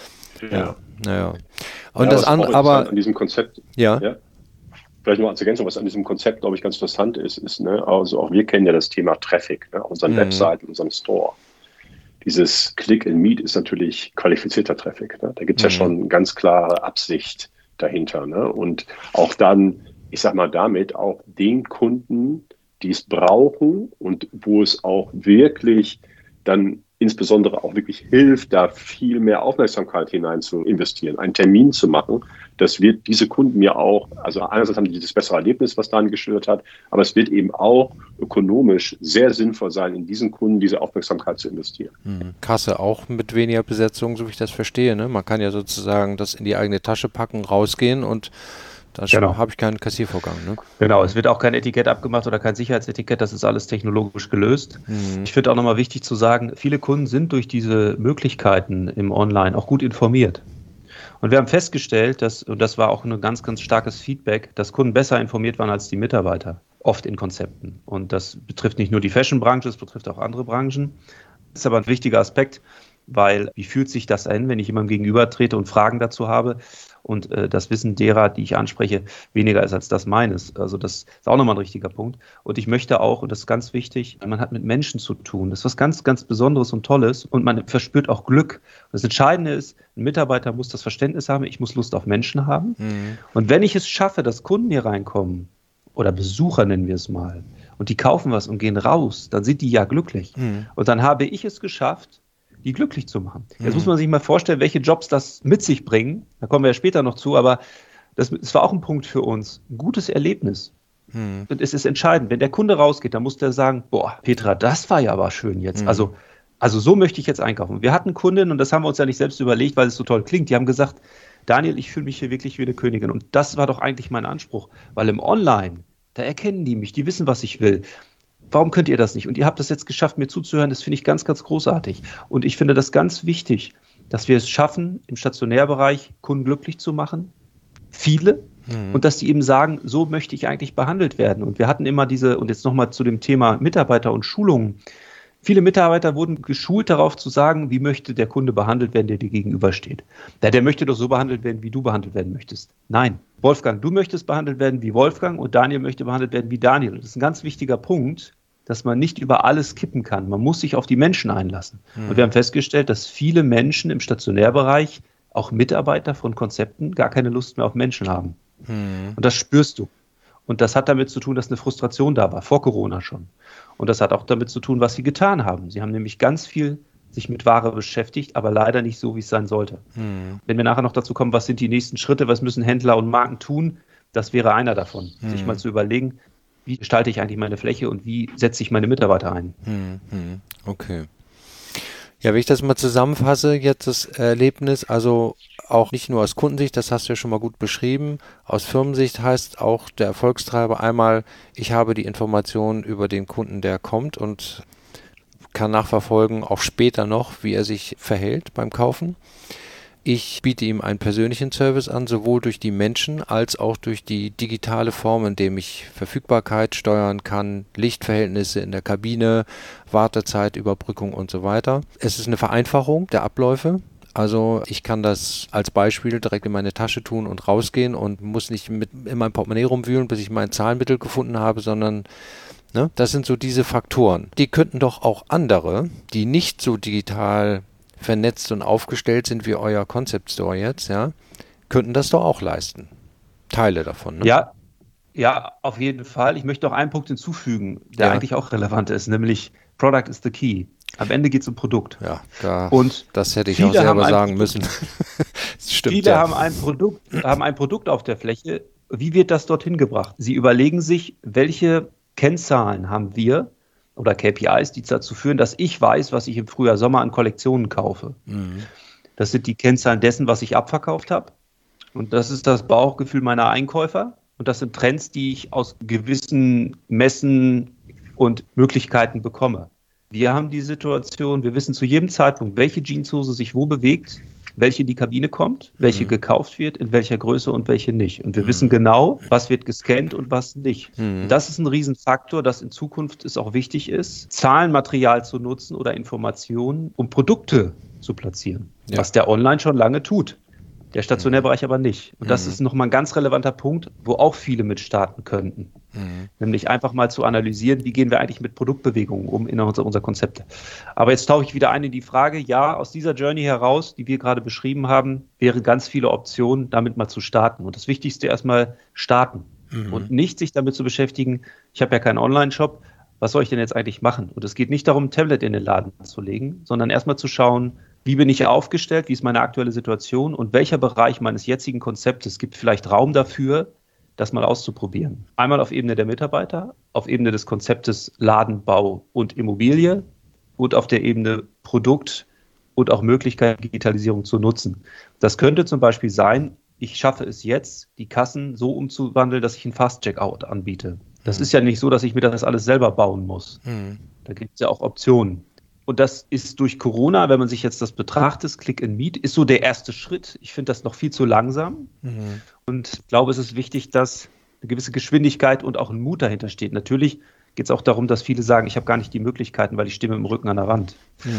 Ja. Naja. Und ja, das andere, aber an diesem Konzept, ja. ja. Vielleicht noch als Ergänzung, was an diesem Konzept, glaube ich, ganz interessant ist, ist, ne, also auch wir kennen ja das Thema Traffic, ne, unseren mhm. Webseiten, unseren Store. Dieses Click and Meet ist natürlich qualifizierter Traffic. Ne? Da gibt es mhm. ja schon ganz klare Absicht dahinter. Ne? Und auch dann, ich sag mal, damit auch den Kunden, die es brauchen und wo es auch wirklich dann insbesondere auch wirklich hilft, da viel mehr Aufmerksamkeit hinein zu investieren, einen Termin zu machen. Das wird diese Kunden ja auch, also einerseits haben die dieses bessere Erlebnis, was Daniel geschildert hat, aber es wird eben auch ökonomisch sehr sinnvoll sein, in diesen Kunden diese Aufmerksamkeit zu investieren. Mhm. Kasse auch mit weniger Besetzung, so wie ich das verstehe, ne? Man kann ja sozusagen das in die eigene Tasche packen, rausgehen und da genau. habe ich keinen Kassiervorgang. Ne? Genau, es wird auch kein Etikett abgemacht oder kein Sicherheitsetikett, das ist alles technologisch gelöst. Mhm. Ich finde auch nochmal wichtig zu sagen, viele Kunden sind durch diese Möglichkeiten im Online auch gut informiert. Und wir haben festgestellt, dass, und das war auch ein ganz, ganz starkes Feedback, dass Kunden besser informiert waren als die Mitarbeiter, oft in Konzepten. Und das betrifft nicht nur die Fashion-Branche, es betrifft auch andere Branchen. Das ist aber ein wichtiger Aspekt, weil wie fühlt sich das an, wenn ich jemandem gegenüber trete und Fragen dazu habe und äh, das Wissen derer, die ich anspreche, weniger ist als das meines. Also das ist auch nochmal ein richtiger Punkt. Und ich möchte auch, und das ist ganz wichtig, man hat mit Menschen zu tun. Das ist was ganz, ganz Besonderes und Tolles und man verspürt auch Glück. Das Entscheidende ist, ein Mitarbeiter muss das Verständnis haben, ich muss Lust auf Menschen haben. Mhm. Und wenn ich es schaffe, dass Kunden hier reinkommen, oder Besucher nennen wir es mal, und die kaufen was und gehen raus, dann sind die ja glücklich. Mhm. Und dann habe ich es geschafft, die glücklich zu machen. Jetzt mhm. muss man sich mal vorstellen, welche Jobs das mit sich bringen. Da kommen wir ja später noch zu, aber das, das war auch ein Punkt für uns. Ein gutes Erlebnis. Mhm. Und es ist entscheidend. Wenn der Kunde rausgeht, dann muss der sagen, boah, Petra, das war ja aber schön jetzt. Mhm. Also, also so möchte ich jetzt einkaufen. Wir hatten Kunden, und das haben wir uns ja nicht selbst überlegt, weil es so toll klingt, die haben gesagt, Daniel, ich fühle mich hier wirklich wie eine Königin. Und das war doch eigentlich mein Anspruch. Weil im Online, da erkennen die mich, die wissen, was ich will. Warum könnt ihr das nicht? Und ihr habt das jetzt geschafft, mir zuzuhören. Das finde ich ganz, ganz großartig. Und ich finde das ganz wichtig, dass wir es schaffen, im Stationärbereich Kunden glücklich zu machen. Viele. Mhm. Und dass die eben sagen, so möchte ich eigentlich behandelt werden. Und wir hatten immer diese, und jetzt nochmal zu dem Thema Mitarbeiter und Schulungen. Viele Mitarbeiter wurden geschult darauf zu sagen, wie möchte der Kunde behandelt werden, der dir gegenübersteht. Der, der möchte doch so behandelt werden, wie du behandelt werden möchtest. Nein, Wolfgang, du möchtest behandelt werden wie Wolfgang und Daniel möchte behandelt werden wie Daniel. Und das ist ein ganz wichtiger Punkt, dass man nicht über alles kippen kann. Man muss sich auf die Menschen einlassen. Mhm. Und wir haben festgestellt, dass viele Menschen im Stationärbereich, auch Mitarbeiter von Konzepten, gar keine Lust mehr auf Menschen haben. Mhm. Und das spürst du. Und das hat damit zu tun, dass eine Frustration da war, vor Corona schon. Und das hat auch damit zu tun, was sie getan haben. Sie haben nämlich ganz viel sich mit Ware beschäftigt, aber leider nicht so, wie es sein sollte. Mhm. Wenn wir nachher noch dazu kommen, was sind die nächsten Schritte, was müssen Händler und Marken tun, das wäre einer davon. Mhm. Sich mal zu überlegen, wie gestalte ich eigentlich meine Fläche und wie setze ich meine Mitarbeiter ein. Mhm. Okay. Ja, wenn ich das mal zusammenfasse, jetzt das Erlebnis, also auch nicht nur aus Kundensicht, das hast du ja schon mal gut beschrieben, aus Firmensicht heißt auch der Erfolgstreiber einmal, ich habe die Informationen über den Kunden, der kommt und kann nachverfolgen, auch später noch, wie er sich verhält beim Kaufen. Ich biete ihm einen persönlichen Service an, sowohl durch die Menschen als auch durch die digitale Form, in dem ich Verfügbarkeit steuern kann, Lichtverhältnisse in der Kabine, Wartezeit, Überbrückung und so weiter. Es ist eine Vereinfachung der Abläufe. Also ich kann das als Beispiel direkt in meine Tasche tun und rausgehen und muss nicht mit in meinem Portemonnaie rumwühlen, bis ich mein Zahlmittel gefunden habe, sondern ne, das sind so diese Faktoren. Die könnten doch auch andere, die nicht so digital vernetzt und aufgestellt sind wie euer Concept Store jetzt, ja, könnten das doch auch leisten. Teile davon, ne? Ja, ja, auf jeden Fall. Ich möchte noch einen Punkt hinzufügen, der ja. eigentlich auch relevant ist, nämlich Product is the key. Am Ende geht es um Produkt. Ja, da, und das hätte ich auch selber sagen Produkt, müssen. Das stimmt, viele ja. haben ein Produkt, haben ein Produkt auf der Fläche. Wie wird das dorthin gebracht? Sie überlegen sich, welche Kennzahlen haben wir oder K P Is, die dazu führen, dass ich weiß, was ich im Frühjahr, Sommer an Kollektionen kaufe. Mhm. Das sind die Kennzahlen dessen, was ich abverkauft habe. Und das ist das Bauchgefühl meiner Einkäufer. Und das sind Trends, die ich aus gewissen Messen und Möglichkeiten bekomme. Wir haben die Situation, wir wissen zu jedem Zeitpunkt, welche Jeanshose sich wo bewegt, welche in die Kabine kommt, welche mhm. gekauft wird, in welcher Größe und welche nicht. Und wir mhm. wissen genau, was wird gescannt und was nicht. Mhm. Das ist ein Riesenfaktor, das in Zukunft es auch wichtig ist, Zahlenmaterial zu nutzen oder Informationen, um Produkte zu platzieren, ja. was der Online schon lange tut. Der Stationärbereich aber nicht. Und das mhm. ist nochmal ein ganz relevanter Punkt, wo auch viele mit starten könnten. Mhm. Nämlich einfach mal zu analysieren, wie gehen wir eigentlich mit Produktbewegungen um in unser, unser Konzept. Aber jetzt tauche ich wieder ein in die Frage, ja, aus dieser Journey heraus, die wir gerade beschrieben haben, wären ganz viele Optionen, damit mal zu starten. Und das Wichtigste erstmal starten. Mhm. Und nicht sich damit zu beschäftigen, ich habe ja keinen Online-Shop, was soll ich denn jetzt eigentlich machen? Und es geht nicht darum, ein Tablet in den Laden zu legen, sondern erstmal zu schauen, wie bin ich aufgestellt, wie ist meine aktuelle Situation und welcher Bereich meines jetzigen Konzeptes gibt vielleicht Raum dafür, das mal auszuprobieren. Einmal auf Ebene der Mitarbeiter, auf Ebene des Konzeptes Laden, Bau und Immobilie und auf der Ebene Produkt und auch Möglichkeit, Digitalisierung zu nutzen. Das könnte zum Beispiel sein, ich schaffe es jetzt, die Kassen so umzuwandeln, dass ich ein Fast-Checkout anbiete. Das mhm. ist ja nicht so, dass ich mir das alles selber bauen muss. Mhm. Da gibt es ja auch Optionen. Und das ist durch Corona, wenn man sich jetzt das betrachtet, Click and Meet, ist so der erste Schritt. Ich finde das noch viel zu langsam. Mhm. Und ich glaube, es ist wichtig, dass eine gewisse Geschwindigkeit und auch ein Mut dahinter steht. Natürlich geht es auch darum, dass viele sagen, ich habe gar nicht die Möglichkeiten, weil ich stehe mit dem Rücken an der Wand. Mhm.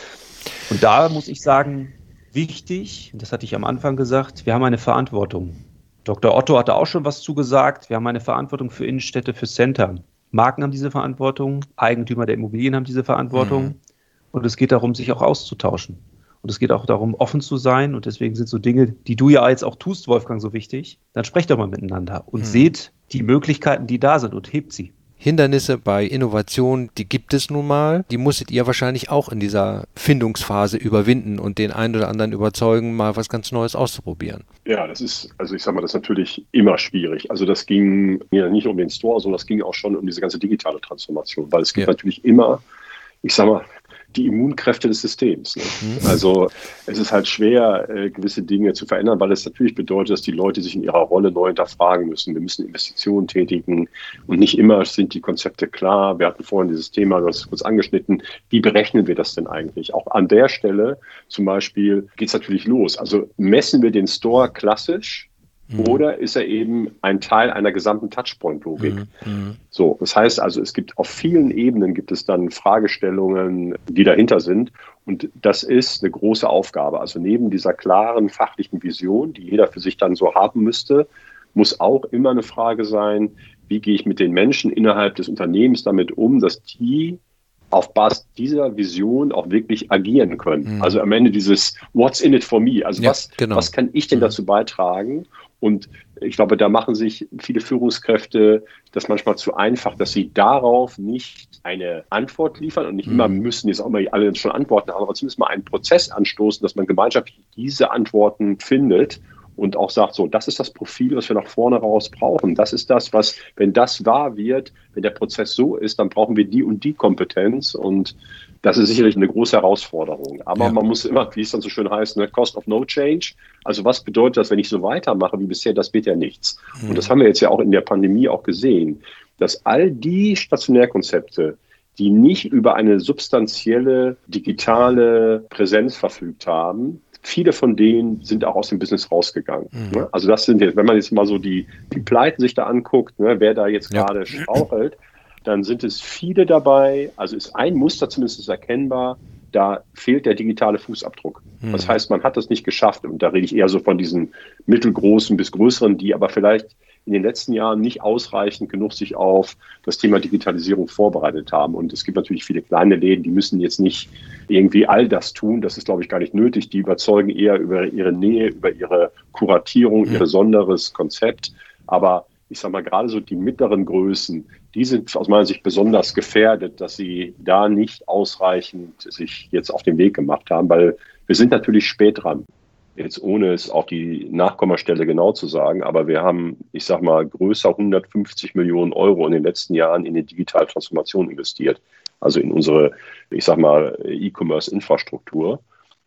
Und da muss ich sagen, wichtig, das hatte ich am Anfang gesagt, wir haben eine Verantwortung. Doktor Otto hatte auch schon was zugesagt. Wir haben eine Verantwortung für Innenstädte, für Center. Marken haben diese Verantwortung, Eigentümer der Immobilien haben diese Verantwortung. Mhm. Und es geht darum, sich auch auszutauschen. Und es geht auch darum, offen zu sein. Und deswegen sind so Dinge, die du ja jetzt auch tust, Wolfgang, so wichtig. Dann sprecht doch mal miteinander und mhm. seht die Möglichkeiten, die da sind und hebt sie. Hindernisse bei Innovation, die gibt es nun mal. Die musstet ihr wahrscheinlich auch in dieser Findungsphase überwinden und den einen oder anderen überzeugen, mal was ganz Neues auszuprobieren. Ja, das ist, also ich sag mal, das ist natürlich immer schwierig. Also das ging ja nicht um den Store, sondern das ging auch schon um diese ganze digitale Transformation, weil es gibt ja. natürlich immer, ich sag mal, die Immunkräfte des Systems. Ne? Mhm. Also es ist halt schwer, äh, gewisse Dinge zu verändern, weil es natürlich bedeutet, dass die Leute sich in ihrer Rolle neu hinterfragen müssen. Wir müssen Investitionen tätigen und nicht immer sind die Konzepte klar. Wir hatten vorhin dieses Thema, du hast es kurz angeschnitten, wie berechnen wir das denn eigentlich? Auch an der Stelle zum Beispiel geht es natürlich los. Also messen wir den Store klassisch, Mhm. oder ist er eben ein Teil einer gesamten Touchpoint-Logik? Mhm. So, das heißt also, es gibt auf vielen Ebenen gibt es dann Fragestellungen, die dahinter sind. Und das ist eine große Aufgabe. Also neben dieser klaren fachlichen Vision, die jeder für sich dann so haben müsste, muss auch immer eine Frage sein, wie gehe ich mit den Menschen innerhalb des Unternehmens damit um, dass die auf Basis dieser Vision auch wirklich agieren können. Mhm. Also am Ende dieses What's in it for me? Also ja, was, genau. was kann ich denn dazu beitragen? Und ich glaube, da machen sich viele Führungskräfte das manchmal zu einfach, dass sie darauf nicht eine Antwort liefern und nicht mhm. immer müssen jetzt auch mal alle schon Antworten haben, aber zumindest mal einen Prozess anstoßen, dass man gemeinschaftlich diese Antworten findet und auch sagt, so, das ist das Profil, was wir nach vorne raus brauchen. Das ist das, was, wenn das wahr wird, wenn der Prozess so ist, dann brauchen wir die und die Kompetenz und das ist sicherlich eine große Herausforderung. Aber ja. man muss immer, wie es dann so schön heißt, ne, Cost of No Change. Also was bedeutet das, wenn ich so weitermache wie bisher, das wird ja nichts. Mhm. Und das haben wir jetzt ja auch in der Pandemie auch gesehen, dass all die Stationärkonzepte, die nicht über eine substanzielle digitale Präsenz verfügt haben, viele von denen sind auch aus dem Business rausgegangen. Mhm. Also das sind jetzt, wenn man jetzt mal so die, die Pleiten sich da anguckt, ne, wer da jetzt ja. gerade strauchelt, dann sind es viele dabei, also ist ein Muster zumindest erkennbar, da fehlt der digitale Fußabdruck. Mhm. Das heißt, man hat das nicht geschafft und da rede ich eher so von diesen mittelgroßen bis größeren, die aber vielleicht in den letzten Jahren nicht ausreichend genug sich auf das Thema Digitalisierung vorbereitet haben. Und es gibt natürlich viele kleine Läden, die müssen jetzt nicht irgendwie all das tun. Das ist, glaube ich, gar nicht nötig. Die überzeugen eher über ihre Nähe, über ihre Kuratierung, mhm. ihr besonderes Konzept. Aber ich sage mal, gerade so die mittleren Größen, die sind aus meiner Sicht besonders gefährdet, dass sie da nicht ausreichend sich jetzt auf den Weg gemacht haben, weil wir sind natürlich spät dran. Jetzt ohne es auf die Nachkommastelle genau zu sagen, aber wir haben, ich sag mal, größer hundertfünfzig Millionen Euro in den letzten Jahren in die digitale Transformation investiert. Also in unsere, ich sag mal, E-Commerce-Infrastruktur.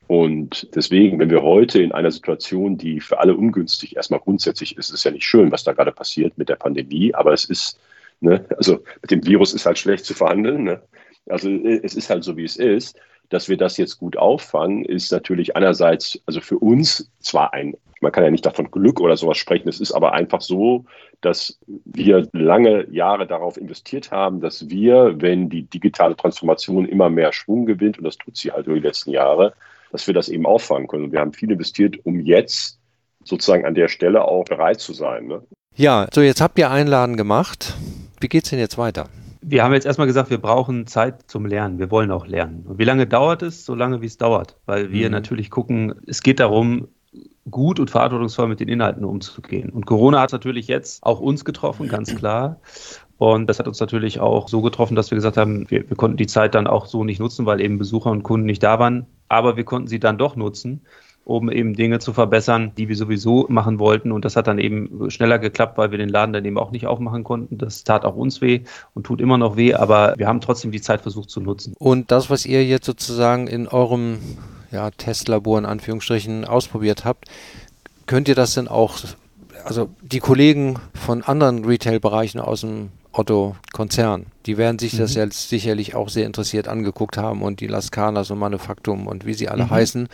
Und deswegen, wenn wir heute in einer Situation, die für alle ungünstig erstmal grundsätzlich ist, ist ja nicht schön, was da gerade passiert mit der Pandemie, aber es ist, ne, also mit dem Virus ist halt schlecht zu verhandeln, ne? Also es ist halt so, wie es ist. Dass wir das jetzt gut auffangen, ist natürlich einerseits, also für uns zwar ein, man kann ja nicht davon Glück oder sowas sprechen, es ist aber einfach so, dass wir lange Jahre darauf investiert haben, dass wir, wenn die digitale Transformation immer mehr Schwung gewinnt, und das tut sie halt über die letzten Jahre, dass wir das eben auffangen können. Und wir haben viel investiert, um jetzt sozusagen an der Stelle auch bereit zu sein. Ne? Ja, so jetzt habt ihr Einladen gemacht. Wie geht's denn jetzt weiter? Wir haben jetzt erstmal gesagt, wir brauchen Zeit zum Lernen. Wir wollen auch lernen. Und wie lange dauert es? So lange, wie es dauert. Weil wir mhm. natürlich gucken, es geht darum, gut und verantwortungsvoll mit den Inhalten umzugehen. Und Corona hat natürlich jetzt auch uns getroffen, ganz klar. Und das hat uns natürlich auch so getroffen, dass wir gesagt haben, wir, wir konnten die Zeit dann auch so nicht nutzen, weil eben Besucher und Kunden nicht da waren. Aber wir konnten sie dann doch nutzen, um eben Dinge zu verbessern, die wir sowieso machen wollten. Und das hat dann eben schneller geklappt, weil wir den Laden dann eben auch nicht aufmachen konnten. Das tat auch uns weh und tut immer noch weh, aber wir haben trotzdem die Zeit versucht zu nutzen. Und das, was ihr jetzt sozusagen in eurem ja, Testlabor in Anführungsstrichen ausprobiert habt, könnt ihr das denn auch, also die Kollegen von anderen Retail-Bereichen aus dem Otto-Konzern, die werden sich mhm. das jetzt sicherlich auch sehr interessiert angeguckt haben und die Lascanas und Manufaktum und wie sie alle mhm. heißen,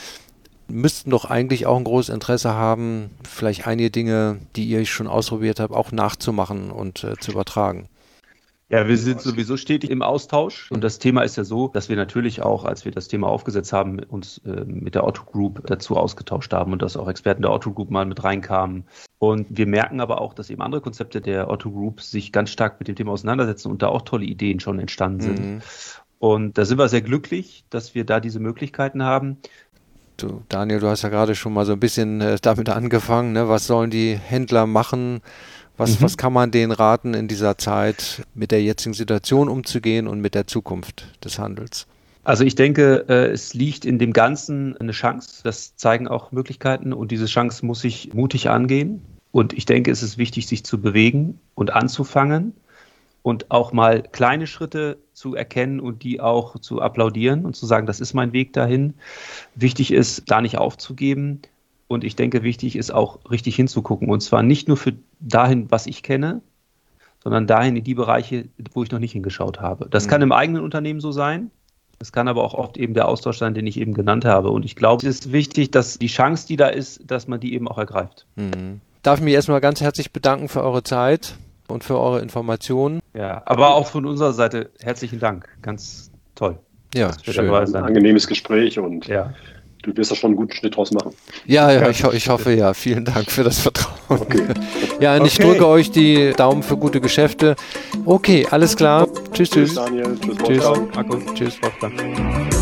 müssten doch eigentlich auch ein großes Interesse haben, vielleicht einige Dinge, die ihr schon ausprobiert habt, auch nachzumachen und äh, zu übertragen. Ja, wir sind sowieso stetig im Austausch und das Thema ist ja so, dass wir natürlich auch, als wir das Thema aufgesetzt haben, uns äh, mit der Otto Group dazu ausgetauscht haben und dass auch Experten der Otto Group mal mit reinkamen. Und wir merken aber auch, dass eben andere Konzepte der Otto Group sich ganz stark mit dem Thema auseinandersetzen und da auch tolle Ideen schon entstanden sind. Mhm. Und da sind wir sehr glücklich, dass wir da diese Möglichkeiten haben. Du, Daniel, du hast ja gerade schon mal so ein bisschen äh, damit angefangen, ne? Was sollen die Händler machen? Was, mhm. was kann man denen raten, in dieser Zeit mit der jetzigen Situation umzugehen und mit der Zukunft des Handels? Also ich denke, es liegt in dem Ganzen eine Chance. Das zeigen auch Möglichkeiten und diese Chance muss ich mutig angehen. Und ich denke, es ist wichtig, sich zu bewegen und anzufangen und auch mal kleine Schritte zu erkennen und die auch zu applaudieren und zu sagen, das ist mein Weg dahin. Wichtig ist, da nicht aufzugeben. Und ich denke, wichtig ist auch richtig hinzugucken. Und zwar nicht nur für dahin, was ich kenne, sondern dahin in die Bereiche, wo ich noch nicht hingeschaut habe. Das mhm. kann im eigenen Unternehmen so sein. Es kann aber auch oft eben der Austausch sein, den ich eben genannt habe. Und ich glaube, es ist wichtig, dass die Chance, die da ist, dass man die eben auch ergreift. Mhm. Darf ich mich erstmal ganz herzlich bedanken für eure Zeit und für eure Informationen. Ja, aber auch von unserer Seite herzlichen Dank. Ganz toll. Ja, schön. Ein angenehmes Gespräch und ja. Du wirst da schon einen guten Schnitt draus machen. Ja, ja, ich, ich hoffe ja. Vielen Dank für das Vertrauen. Okay. Ja, und okay. Ich drücke euch die Daumen für gute Geschäfte. Okay, alles klar. Tschüss, tschüss. Tschüss, Daniel. Tschüss, Tschüss. Wolfgang. Tschüss, Wolfgang.